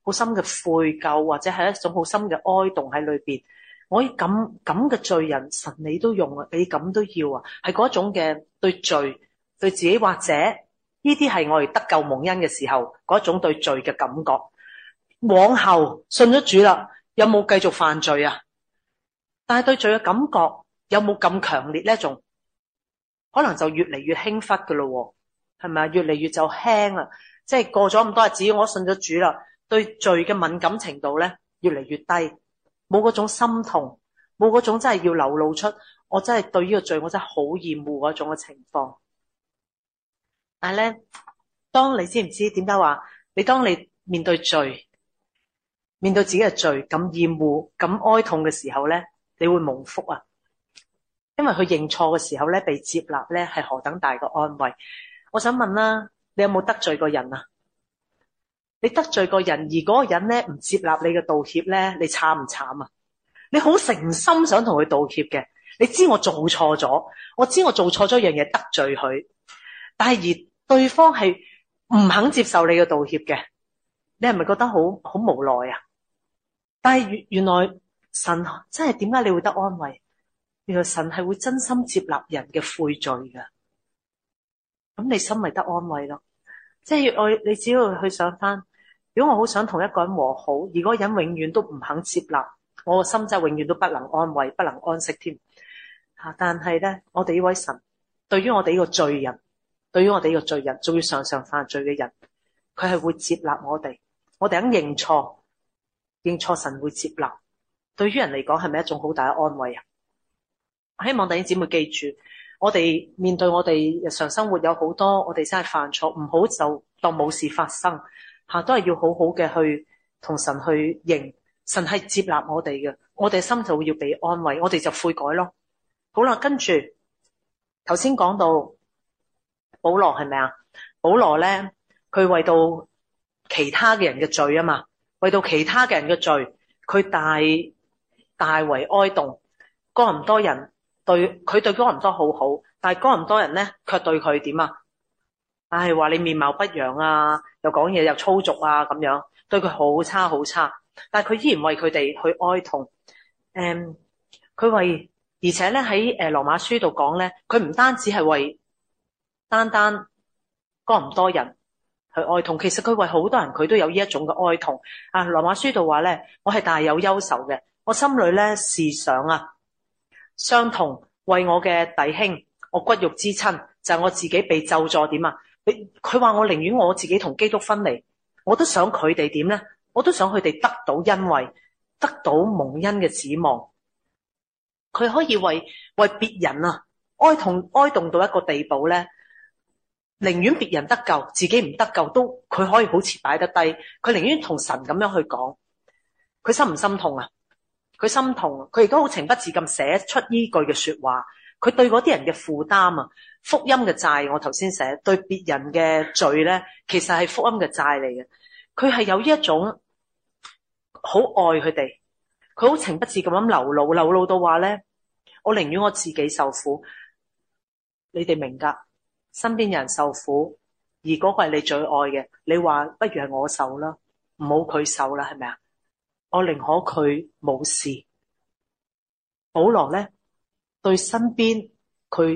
Speaker 2: 好深嘅悔疚，或者係一種好深嘅哀慟喺裏邊。我咁嘅罪人，神你都用啊，你咁都要啊，係嗰種嘅對罪對自己，或者呢啲係我哋得救蒙恩嘅時候嗰種對罪嘅感覺。往後信咗主啦，有冇繼續犯罪啊？但係對罪嘅感覺有冇咁強烈咧？仲可能就越嚟越輕忽噶咯，係咪啊？越嚟越就輕啦，即係過咗咁多日子，我信咗主啦，對罪嘅敏感程度咧越嚟越低，冇嗰種心痛，冇嗰種真係要流露出我真係對呢個罪我真係好厭惡嗰種嘅情況。但係咧，當你知唔知點解話你當你面對罪，面對自己嘅罪咁厭惡咁哀痛嘅時候咧，你會蒙福啊？因為佢認錯嘅時候咧，被接納咧係何等大嘅安慰。我想問啦，你有冇得罪過人啊？你得罪過人，而嗰個人咧唔接納你嘅道歉咧，你慘唔慘啊？你好誠心想同佢道歉嘅，你知我做錯咗，我知我做錯咗一樣嘢得罪佢，但係而對方係唔肯接受你嘅道歉嘅，你係咪覺得好無奈啊？但係原來神真係點解你會得安慰？原來神係會真心接納人嘅悔罪㗎，咁你心咪得安慰咯。即係你只要去想翻，如果我好想同一個人和好，而嗰個人永遠都唔肯接納，我個心真係永遠都不能安慰，不能安息添。但係咧，我哋呢位神對於我哋呢個罪人，對於我哋呢個罪人，仲要常常犯罪嘅人，佢係會接納我哋。我哋肯認錯，認錯神會接納。對於人嚟講，係咪一種好大嘅安慰啊？希望弟兄姊妹記住，我哋面對我哋日常生活有好多我哋真係犯錯，唔好就當冇事發生，都係要好好嘅去同神去認，神係接納我哋嘅，我哋心就會要被安慰，我哋就悔改咯。好啦，跟住頭先講到保羅係咪啊？保羅咧，佢為到其他嘅人嘅罪啊嘛，為到其他嘅人嘅罪，佢大為哀慟。哥林多人對哥林多好好，但係哥林多人咧卻對佢點啊？話你面貌不揚啊，又講嘢又粗俗啊，咁樣對佢好差好差。但係佢依然為佢哋去哀痛。佢為，而且咧喺羅馬書度講咧，佢唔單止係為單哥林多人去哀痛，其實佢為好多人佢都有呢一種嘅哀痛。羅馬書度話咧，我係大有憂愁嘅，我心裏咧時常傷痛，為我嘅弟兄，我骨肉之親，就係我自己被咒詛點啊？佢話我寧願我自己同基督分離，我都想佢哋點咧？我都想佢哋得到恩惠，得到蒙恩嘅指望。佢可以為別人哀慟到一個地步咧，寧願別人得救，自己唔得救都佢可以好似擺得低，佢寧願同神咁樣去講。佢心唔心痛啊？佢心痛，佢亦都好情不自禁寫出呢句嘅說話。佢對嗰啲人嘅負擔啊，福音嘅債，我頭先寫對別人嘅罪咧，其實係福音嘅債嚟嘅。佢係有一種好愛佢哋，佢好情不自禁咁流露到話咧，我寧願我自己受苦，你哋明噶？身邊人受苦，而嗰個係你最愛嘅，你話不如係我受啦，唔好佢受啦，係咪啊？我寧可佢冇事。保羅咧對身邊佢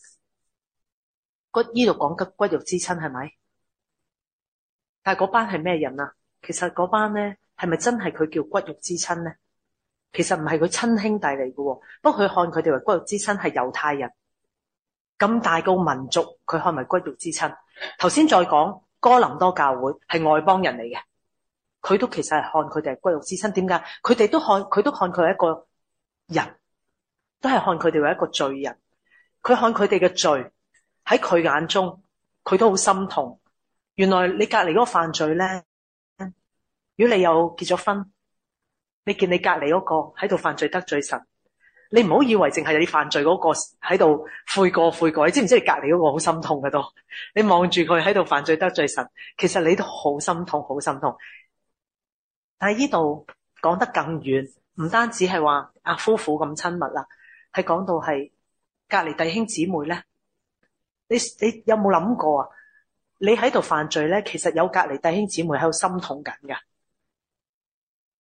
Speaker 2: 呢度講嘅骨肉之親係咪？但係嗰班係咩人啊？其實嗰班咧係咪真係佢叫骨肉之親咧？其實唔係佢親兄弟嚟嘅，不過佢看佢哋為骨肉之親係猶太人，咁大個民族佢看為骨肉之親。頭先再講哥林多教會係外邦人嚟嘅。佢都其實係看佢哋係骨肉之親，點解？佢都看佢係一個人，都係看佢哋為一個罪人。佢看佢哋嘅罪喺佢眼中，佢都好心痛。原來你隔籬嗰個犯罪咧，如果你又結咗婚，你見你隔籬嗰個喺度犯罪得罪神，你唔好以為淨係你犯罪嗰個喺度悔過，你知唔知你隔籬嗰個好心痛嘅都？你望住佢喺度犯罪得罪神，其實你都好心痛，好心痛。但係呢度講得更遠，唔單止係話夫婦咁親密啦，係講到係隔籬弟兄姊妹咧。你有冇諗過啊？你喺度犯罪咧，其實有隔籬弟兄姊妹喺度心痛緊噶。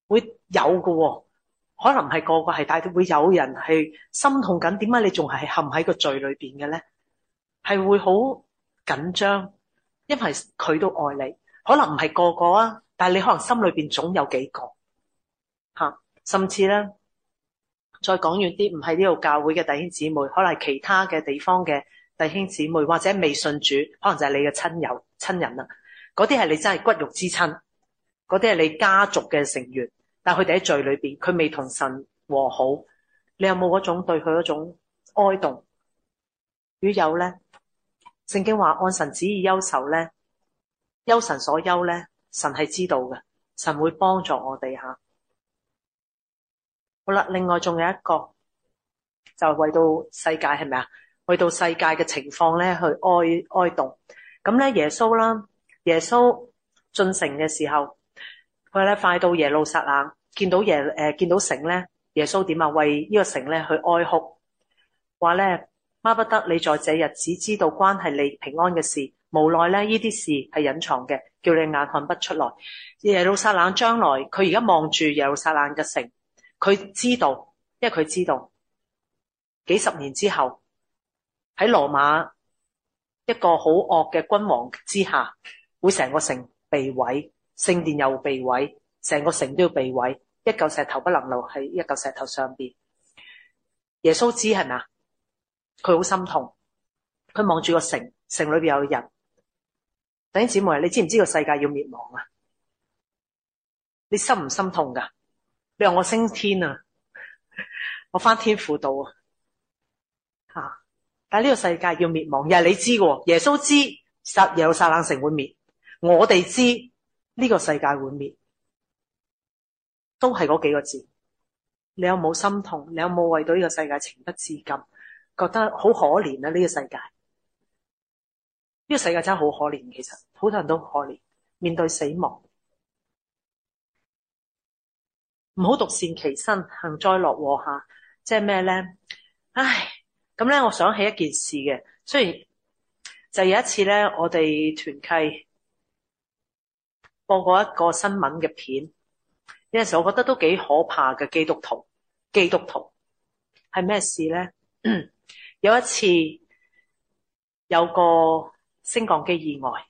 Speaker 2: 會有嘅喎，可能唔係個個係，但係會有人係心痛緊，點解你仲係陷喺個罪裏邊嘅咧？係會好緊張，因為佢都愛你，可能唔係個個啊，但係你可能心裏邊總有幾個吓，甚至咧再講遠啲，唔係呢度教會嘅弟兄姊妹，可能係其他嘅地方嘅弟兄姊妹，或者未信主，可能就係你嘅親友親人啦，嗰啲係你真係骨肉之親，嗰啲係你家族嘅成員，但係佢哋喺罪裏邊，佢未同神和好，你有冇嗰種對佢嗰種哀慟？如果有咧，聖經話按神旨意憂愁咧，憂神所憂咧，神係知道嘅，神會幫助我哋吓。好啦，另外仲有一個就係為到世界係咪啊？為到世界嘅情況咧去哀慟。咁咧耶穌進城嘅時候，佢咧快到耶路撒冷，見到城咧，耶穌點啊？為呢個城咧去哀哭，話咧巴不得你在這日子知道關係你平安嘅事，無奈咧呢啲事係隱藏嘅，叫你眼看不出來。耶路撒冷將來，佢而家望住耶路撒冷嘅城，佢知道，因為佢知道幾十年之後喺羅馬一個好惡嘅君王之下，會成個城被毀，聖殿又被毀，成個城都要被毀，一嚿石頭不能留喺一嚿石頭上邊。耶穌知係咪啊？佢好心痛，佢望住個城裏邊有人。弟兄姊妹，你知唔知個世界要滅亡啊？你心唔心痛噶？你話我升天啊，我返天父度啊，吓！但係呢個世界要滅亡，又係你知嘅，耶穌知耶路撒冷城會滅，我哋知呢個世界會滅，都係嗰幾個字。你有冇心痛？你有冇為到呢個世界情不自禁，覺得好可憐啊？呢個世界，呢個世界真係好可憐，其實好多人都可憐，面對死亡。唔好獨善其身，幸災樂禍下，即係咩咧？唉，咁咧，我想起一件事嘅，雖然就有一次咧，我哋團契播過一個新聞嘅片，有陣時我覺得都幾可怕嘅。基督徒係咩事咧？有一次有個升降機意外，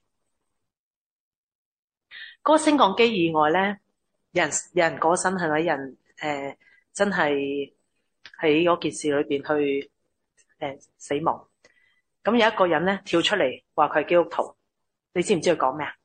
Speaker 2: 嗰個升降機意外咧。有人過身係咪？人真係喺嗰件事裏邊去死亡。咁有一個人咧跳出嚟話佢係基督徒，你知唔知佢講咩啊？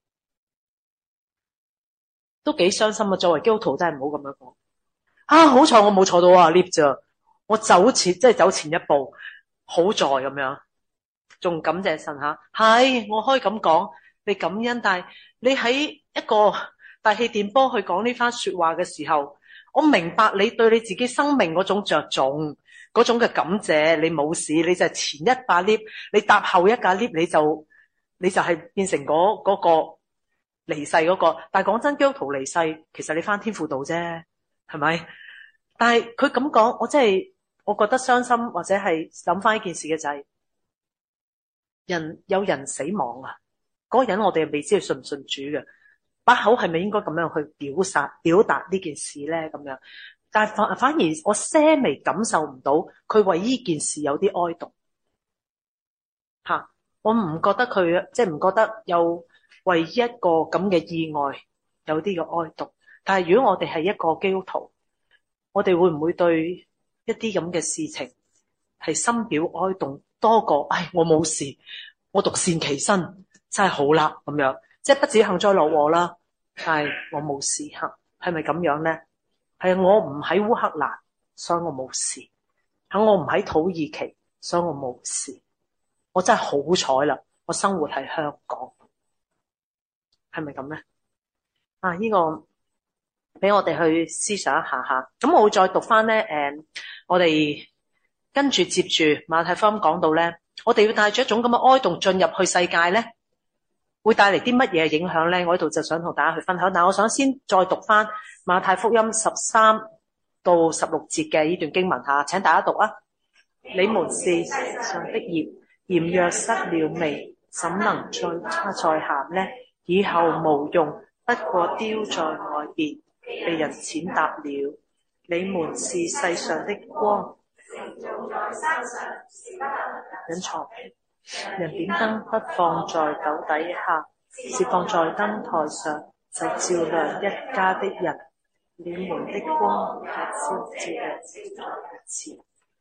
Speaker 2: 都幾傷心啊！作為基督徒真係唔好咁樣講啊！好彩我冇坐到lift 咋，我走前一步，好在咁樣，仲感謝神吓。係我可以咁講，你感恩，但係你喺一個大氣電波去講呢番說話嘅時候，我明白你對你自己生命嗰種着重，嗰種嘅感謝。你冇事，你就係前一把 lift，你搭後一架 lift，你就係變成嗰個離世嗰個。但係講真，基督徒離世，其實你返天父度啫，係咪？但係佢咁講，我覺得傷心，或者係諗翻一件事嘅就係有人死亡啊！嗰個人我哋未知佢信唔信主嘅。把口係咪應該咁樣去表達呢件事咧？咁樣，但係反而我些微感受唔到佢為呢件事有啲哀悼吓，我唔覺得佢唔覺得有為一個咁嘅意外有啲嘅哀悼。但係如果我哋係一個基督徒，我哋會唔會對一啲咁嘅事情係深表哀悼多過我冇事，我獨善其身真係好啦咁樣？即係不止幸災樂禍啦，但係我冇事吓，係咪咁樣咧？係我唔喺烏克蘭，所以我冇事；我唔喺土耳其，所以我冇事。我真係好彩啦，我生活喺香港，係咪咁咧？呢個俾我哋去思想一下吓。咁我會再讀翻咧，我哋跟住接住馬太福音講到咧，我哋要帶住一種咁嘅哀慟進入去世界咧，會帶嚟啲乜嘢影響咧？我喺度就想同大家去分享。但我想先再讀翻馬太福音13到16節嘅呢段經文吓，請大家讀啊！你們是世上的鹽，鹽若失了味，怎能再鹹呢？以後無用，不過丟在外邊， 被人踐踏了。你們是世上的光，隱藏。人點燈不放在斗底下，是放在燈台上，就照亮一家的人。你們的光也照亮一次，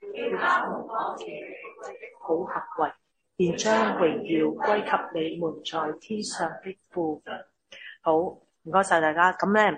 Speaker 2: 好行為，便將榮耀歸給你們在天上的父。好，唔該晒大家。咁咧，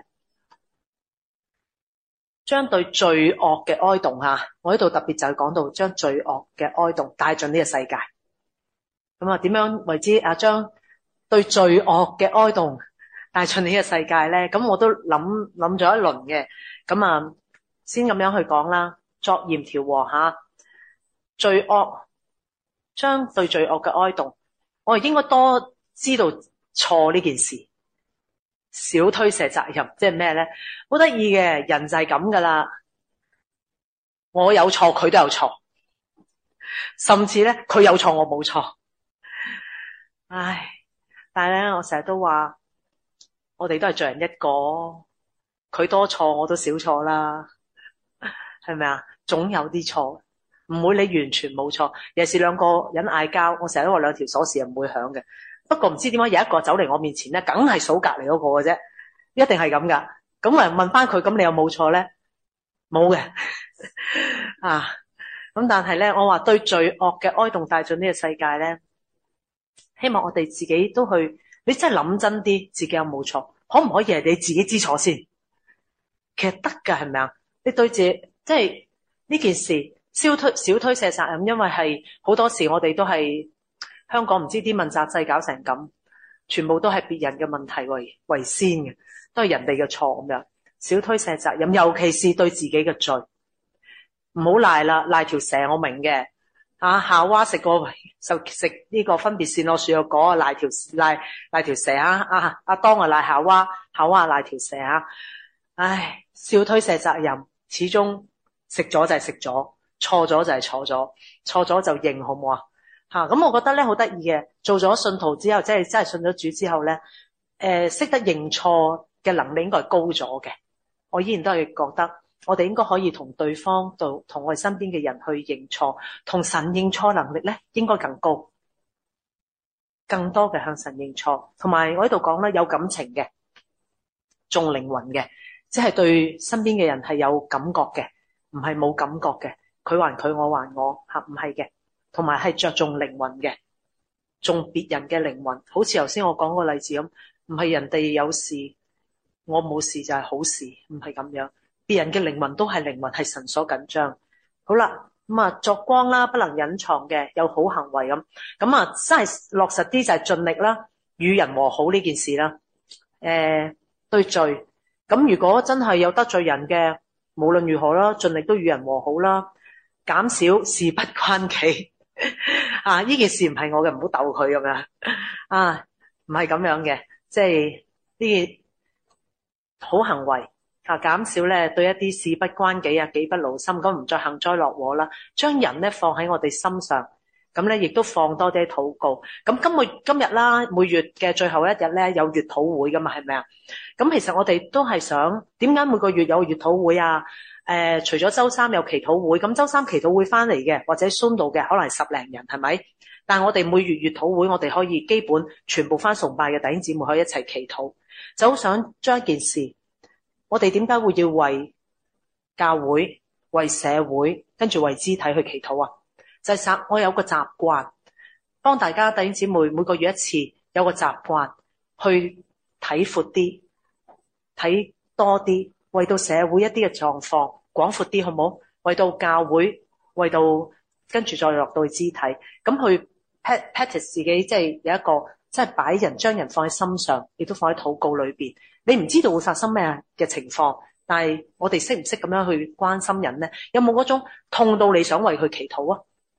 Speaker 2: 將對罪惡嘅哀慟吓，我呢度特別就係講到將罪惡嘅哀慟帶進呢個世界。咁啊，點樣為之啊？將對罪惡嘅哀慟帶進呢個世界咧？咁我都諗咗一輪嘅。咁啊，先咁樣去講啦。作鹽調和吓，罪惡，將對罪惡嘅哀慟，我哋應該多知道錯呢件事，少推卸責任。即係咩咧？好得意嘅，人就係咁噶啦。我有錯，佢都有錯，甚至咧佢有錯，我冇錯。唉，但係咧，我成日都話，我哋都係罪人一個，佢多錯，我都少錯啦，係咪啊？總有啲錯，唔會你完全冇錯。尤其是兩個人嗌交，我成日都話兩條鎖匙係唔會響嘅。不過唔知點解有一個走嚟我面前咧，梗係數隔籬嗰個嘅啫，一定係咁噶。咁啊問翻佢，咁你有冇錯咧？冇嘅啊。咁但係咧，我話對罪惡嘅哀慟帶進呢個世界咧。希望我哋自己都去，你真係諗真啲，自己有冇錯？可唔可以係你自己知錯先？其實得㗎，係咪啊？你對自己，即係呢件事少推卸責任，因為係好多時我哋都係香港唔知啲問責制搞成咁，全部都係別人嘅問題為先嘅，都係人哋嘅錯咁樣。少推卸責任，尤其是對自己嘅罪，唔好賴啦，賴條蛇我明嘅。夏娃食呢個分別善惡樹嘅果，賴條蛇啊！阿當啊賴夏娃，夏娃賴條蛇啊！唉，少推卸責任，始終食咗就係食咗，錯咗就係錯咗，錯咗就認，好唔好啊？咁我覺得咧好得意嘅，做咗信徒之後，即係真係信咗主之後咧，識得認錯嘅能力應該係高咗嘅。我依然都係覺得。我哋應該可以同對方同我哋身邊嘅人去認錯，同神認錯能力咧應該更高，更多嘅向神認錯。同埋我喺度講咧，有感情嘅，重靈魂嘅，即係對身邊嘅人係有感覺嘅，唔係冇感覺嘅。佢還佢，我還我，唔係嘅。同埋係着重靈魂嘅，重別人嘅靈魂。好似頭先我講個例子咁，唔係人哋有事，我冇事就係好事，唔係咁樣。別人嘅靈魂都係靈魂，係神所緊張。好啦，咁啊作光啦，不能隱藏嘅，有好行為咁。咁啊真係落實啲就係盡力啦，與人和好呢件事啦。對罪，咁如果真係有得罪人嘅，無論如何啦，盡力都與人和好啦。減少事不關己呢件事唔係我嘅，唔好鬥佢咁樣唔係咁樣嘅，即係呢件好行為。減少咧對一啲事不關己己不勞心，咁唔再幸災樂禍啦。將人咧放喺我哋心上，咁咧亦都放多啲禱告。咁今日啦，每月嘅最後一日咧有月禱會噶嘛，係咪啊？咁其實我哋都係想，點解每個月有月禱會啊？除咗周三有祈禱會，咁周三祈禱會翻嚟嘅或者 Zoom 到嘅可能10零人，係咪？但係我哋每月月禱會，我哋可以基本全部翻崇拜嘅弟兄姊妹可以一齊祈禱，就好想將一件事。我哋點解會要為教會、為社會，跟住為肢體去祈禱啊？就係我有個習慣，幫大家弟兄姊妹每個月一次，有個習慣去睇闊啲、睇多啲，為到社會一啲嘅狀況廣闊啲，好唔好？為到教會，為到跟住再落到去肢體，咁去 practice 自己，即係有一個即係將人放喺心上，亦都放喺禱告裏邊。你唔知道會發生咩嘅情況，但係我哋識唔識咁樣去關心人呢？有冇嗰種痛到你想為佢祈禱啊？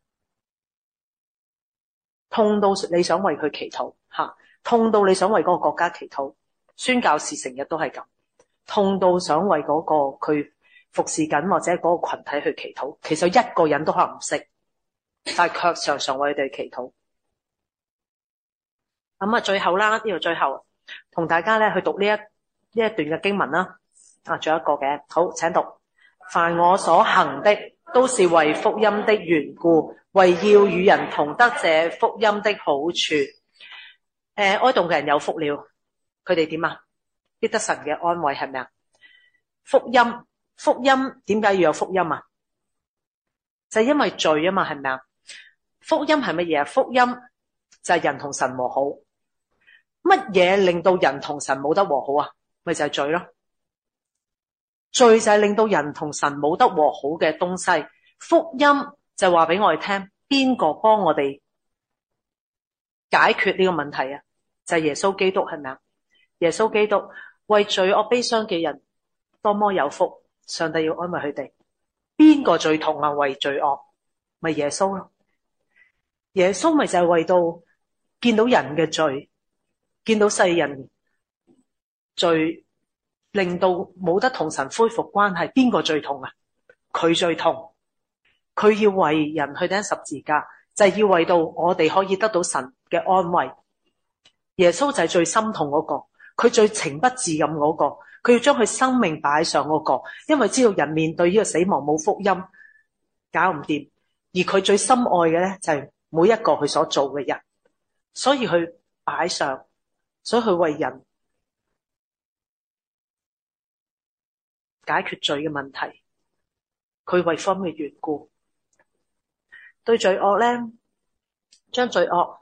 Speaker 2: 痛到你想為佢祈禱痛到你想為嗰個國家祈禱。宣教士成日都係咁，痛到想為嗰個佢服侍緊或者嗰個群體去祈禱。其實一個人都可能唔識，但係卻常常為佢哋祈禱。咁最後啦，呢度最後同大家咧去讀呢一段嘅經文啦。 仲有一個嘅，好，請讀。凡我所行的，都是為福音的緣故，為要與人同得這福音的好處。哀慟嘅人有福了，佢哋點啊？必得神嘅安慰，係咪啊？福音點解要有福音啊？就係因為罪啊嘛，係咪啊？福音係乜嘢啊？福音就係人同神和好。乜嘢令到人同神冇得和好啊？咪就係罪咯。罪就係令到人同神冇得和好嘅東西。福音就話俾我哋聽，邊個幫我哋解決呢個問題啊？就係耶穌基督，係咪啊？耶穌基督為罪惡悲傷嘅人多麼有福，上帝要安慰佢哋。邊個最痛啊？為罪惡咪耶穌咯。耶穌咪就係為到見到人嘅罪，見到世人罪，令到冇得同神恢復關係。邊個最痛啊？佢最痛。佢要為人去釘十字架，就係要為到我哋可以得到神嘅安慰。耶穌就係最心痛嗰個，佢最情不自禁嗰個，佢要將佢生命擺上嗰個，因為知道人面對呢個死亡冇福音，搞唔掂。而佢最深愛嘅咧，就係每一個佢所做嘅人，所以佢擺上，所以佢為人解決罪嘅問題，佢為福音嘅緣故，對罪惡咧，將罪惡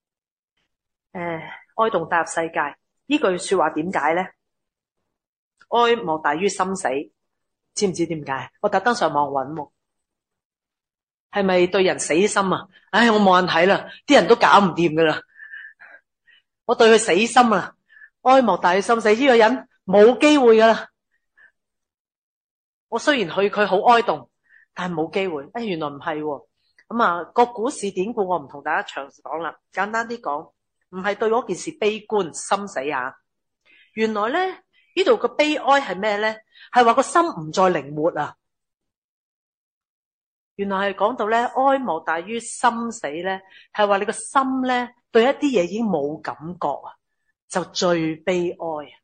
Speaker 2: 哀慟帶入世界。呢句說話點解咧？哀莫大於心死，知唔知點解？我特登上網揾，係咪對人死心啊？唉，我冇眼睇啦，啲人都搞唔掂噶啦，我對佢死心啦。哀莫大於心死，呢個人冇機會噶啦。我雖然佢好哀慟，但係冇機會。原來唔係喎。咁個古事典故我唔同大家詳講啦，簡單啲講，唔係對嗰件事悲觀心死啊。原來咧，呢度嘅悲哀係咩咧？係話個心唔再靈活啊。原來係講到咧，哀莫大於心死咧，係話你個心咧對一啲嘢已經冇感覺啊，就最悲哀啊。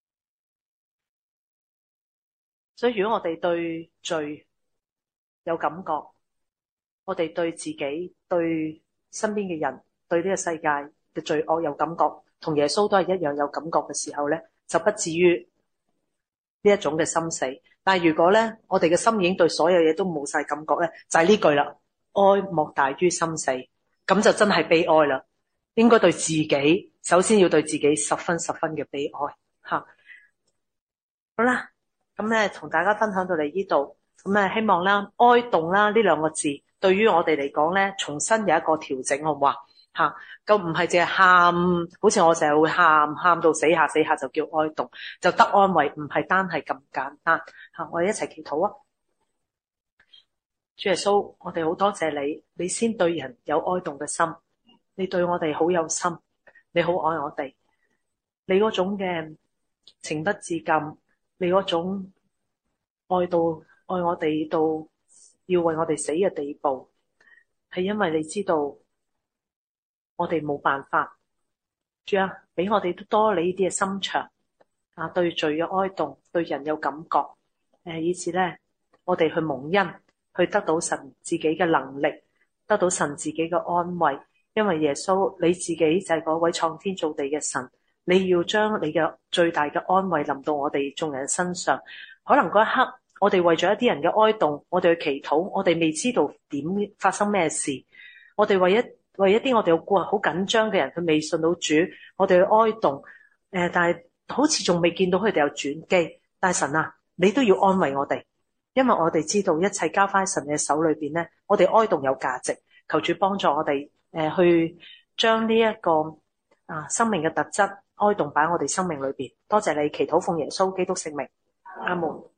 Speaker 2: 所以如果我哋對罪有感覺，我哋對自己、對身邊嘅人、對呢個世界嘅罪惡有感覺，同耶穌都係一樣有感覺嘅時候咧，就不至於呢一種嘅心死。但係如果咧，我哋嘅心已經對所有嘢都冇晒感覺咧，就係呢句啦，哀莫大於心死，咁就真係悲哀啦。應該對自己，首先要對自己十分嘅悲哀吓。好啦，咁咧同大家分享到嚟呢度，咁希望啦，哀慟啦呢兩個字對於我哋嚟講咧，重新有一個調整，好唔好啊？吓，咁唔係淨係喊，好似我成日會喊到死下就叫哀慟，就得安慰，唔係單係咁簡單吓。我哋一齊祈禱啊！主耶穌，我哋好多謝你，你先對人有哀慟嘅心，你對我哋好有心，你好愛我哋，你嗰種嘅情不自禁，你嗰種愛我哋到要為我哋死嘅地步，係因為你知道我哋冇辦法。主啊，俾我哋都多你呢啲嘅心腸啊，對罪嘅哀慟，對人有感覺，以至咧我哋去蒙恩，去得到神自己嘅能力，得到神自己嘅安慰。因為耶穌你自己就係嗰位創天造地嘅神，你要將你嘅最大嘅安慰臨到我哋眾人身上。可能嗰一刻我哋為咗一啲人嘅哀慟，我哋去祈禱，我哋未知道點發生咩事，我哋為一啲我哋好緊張嘅人，佢未信到主，我哋去哀慟，但係好似仲未見到佢哋有轉機。但係神啊，你都要安慰我哋，因為我哋知道一切交翻神嘅手裏邊咧，我哋哀慟有價值。求主幫助我哋去將呢一個生命嘅特質哀慟擺喺我哋生命裏邊。多謝你，祈禱奉耶穌基督聖名，阿門。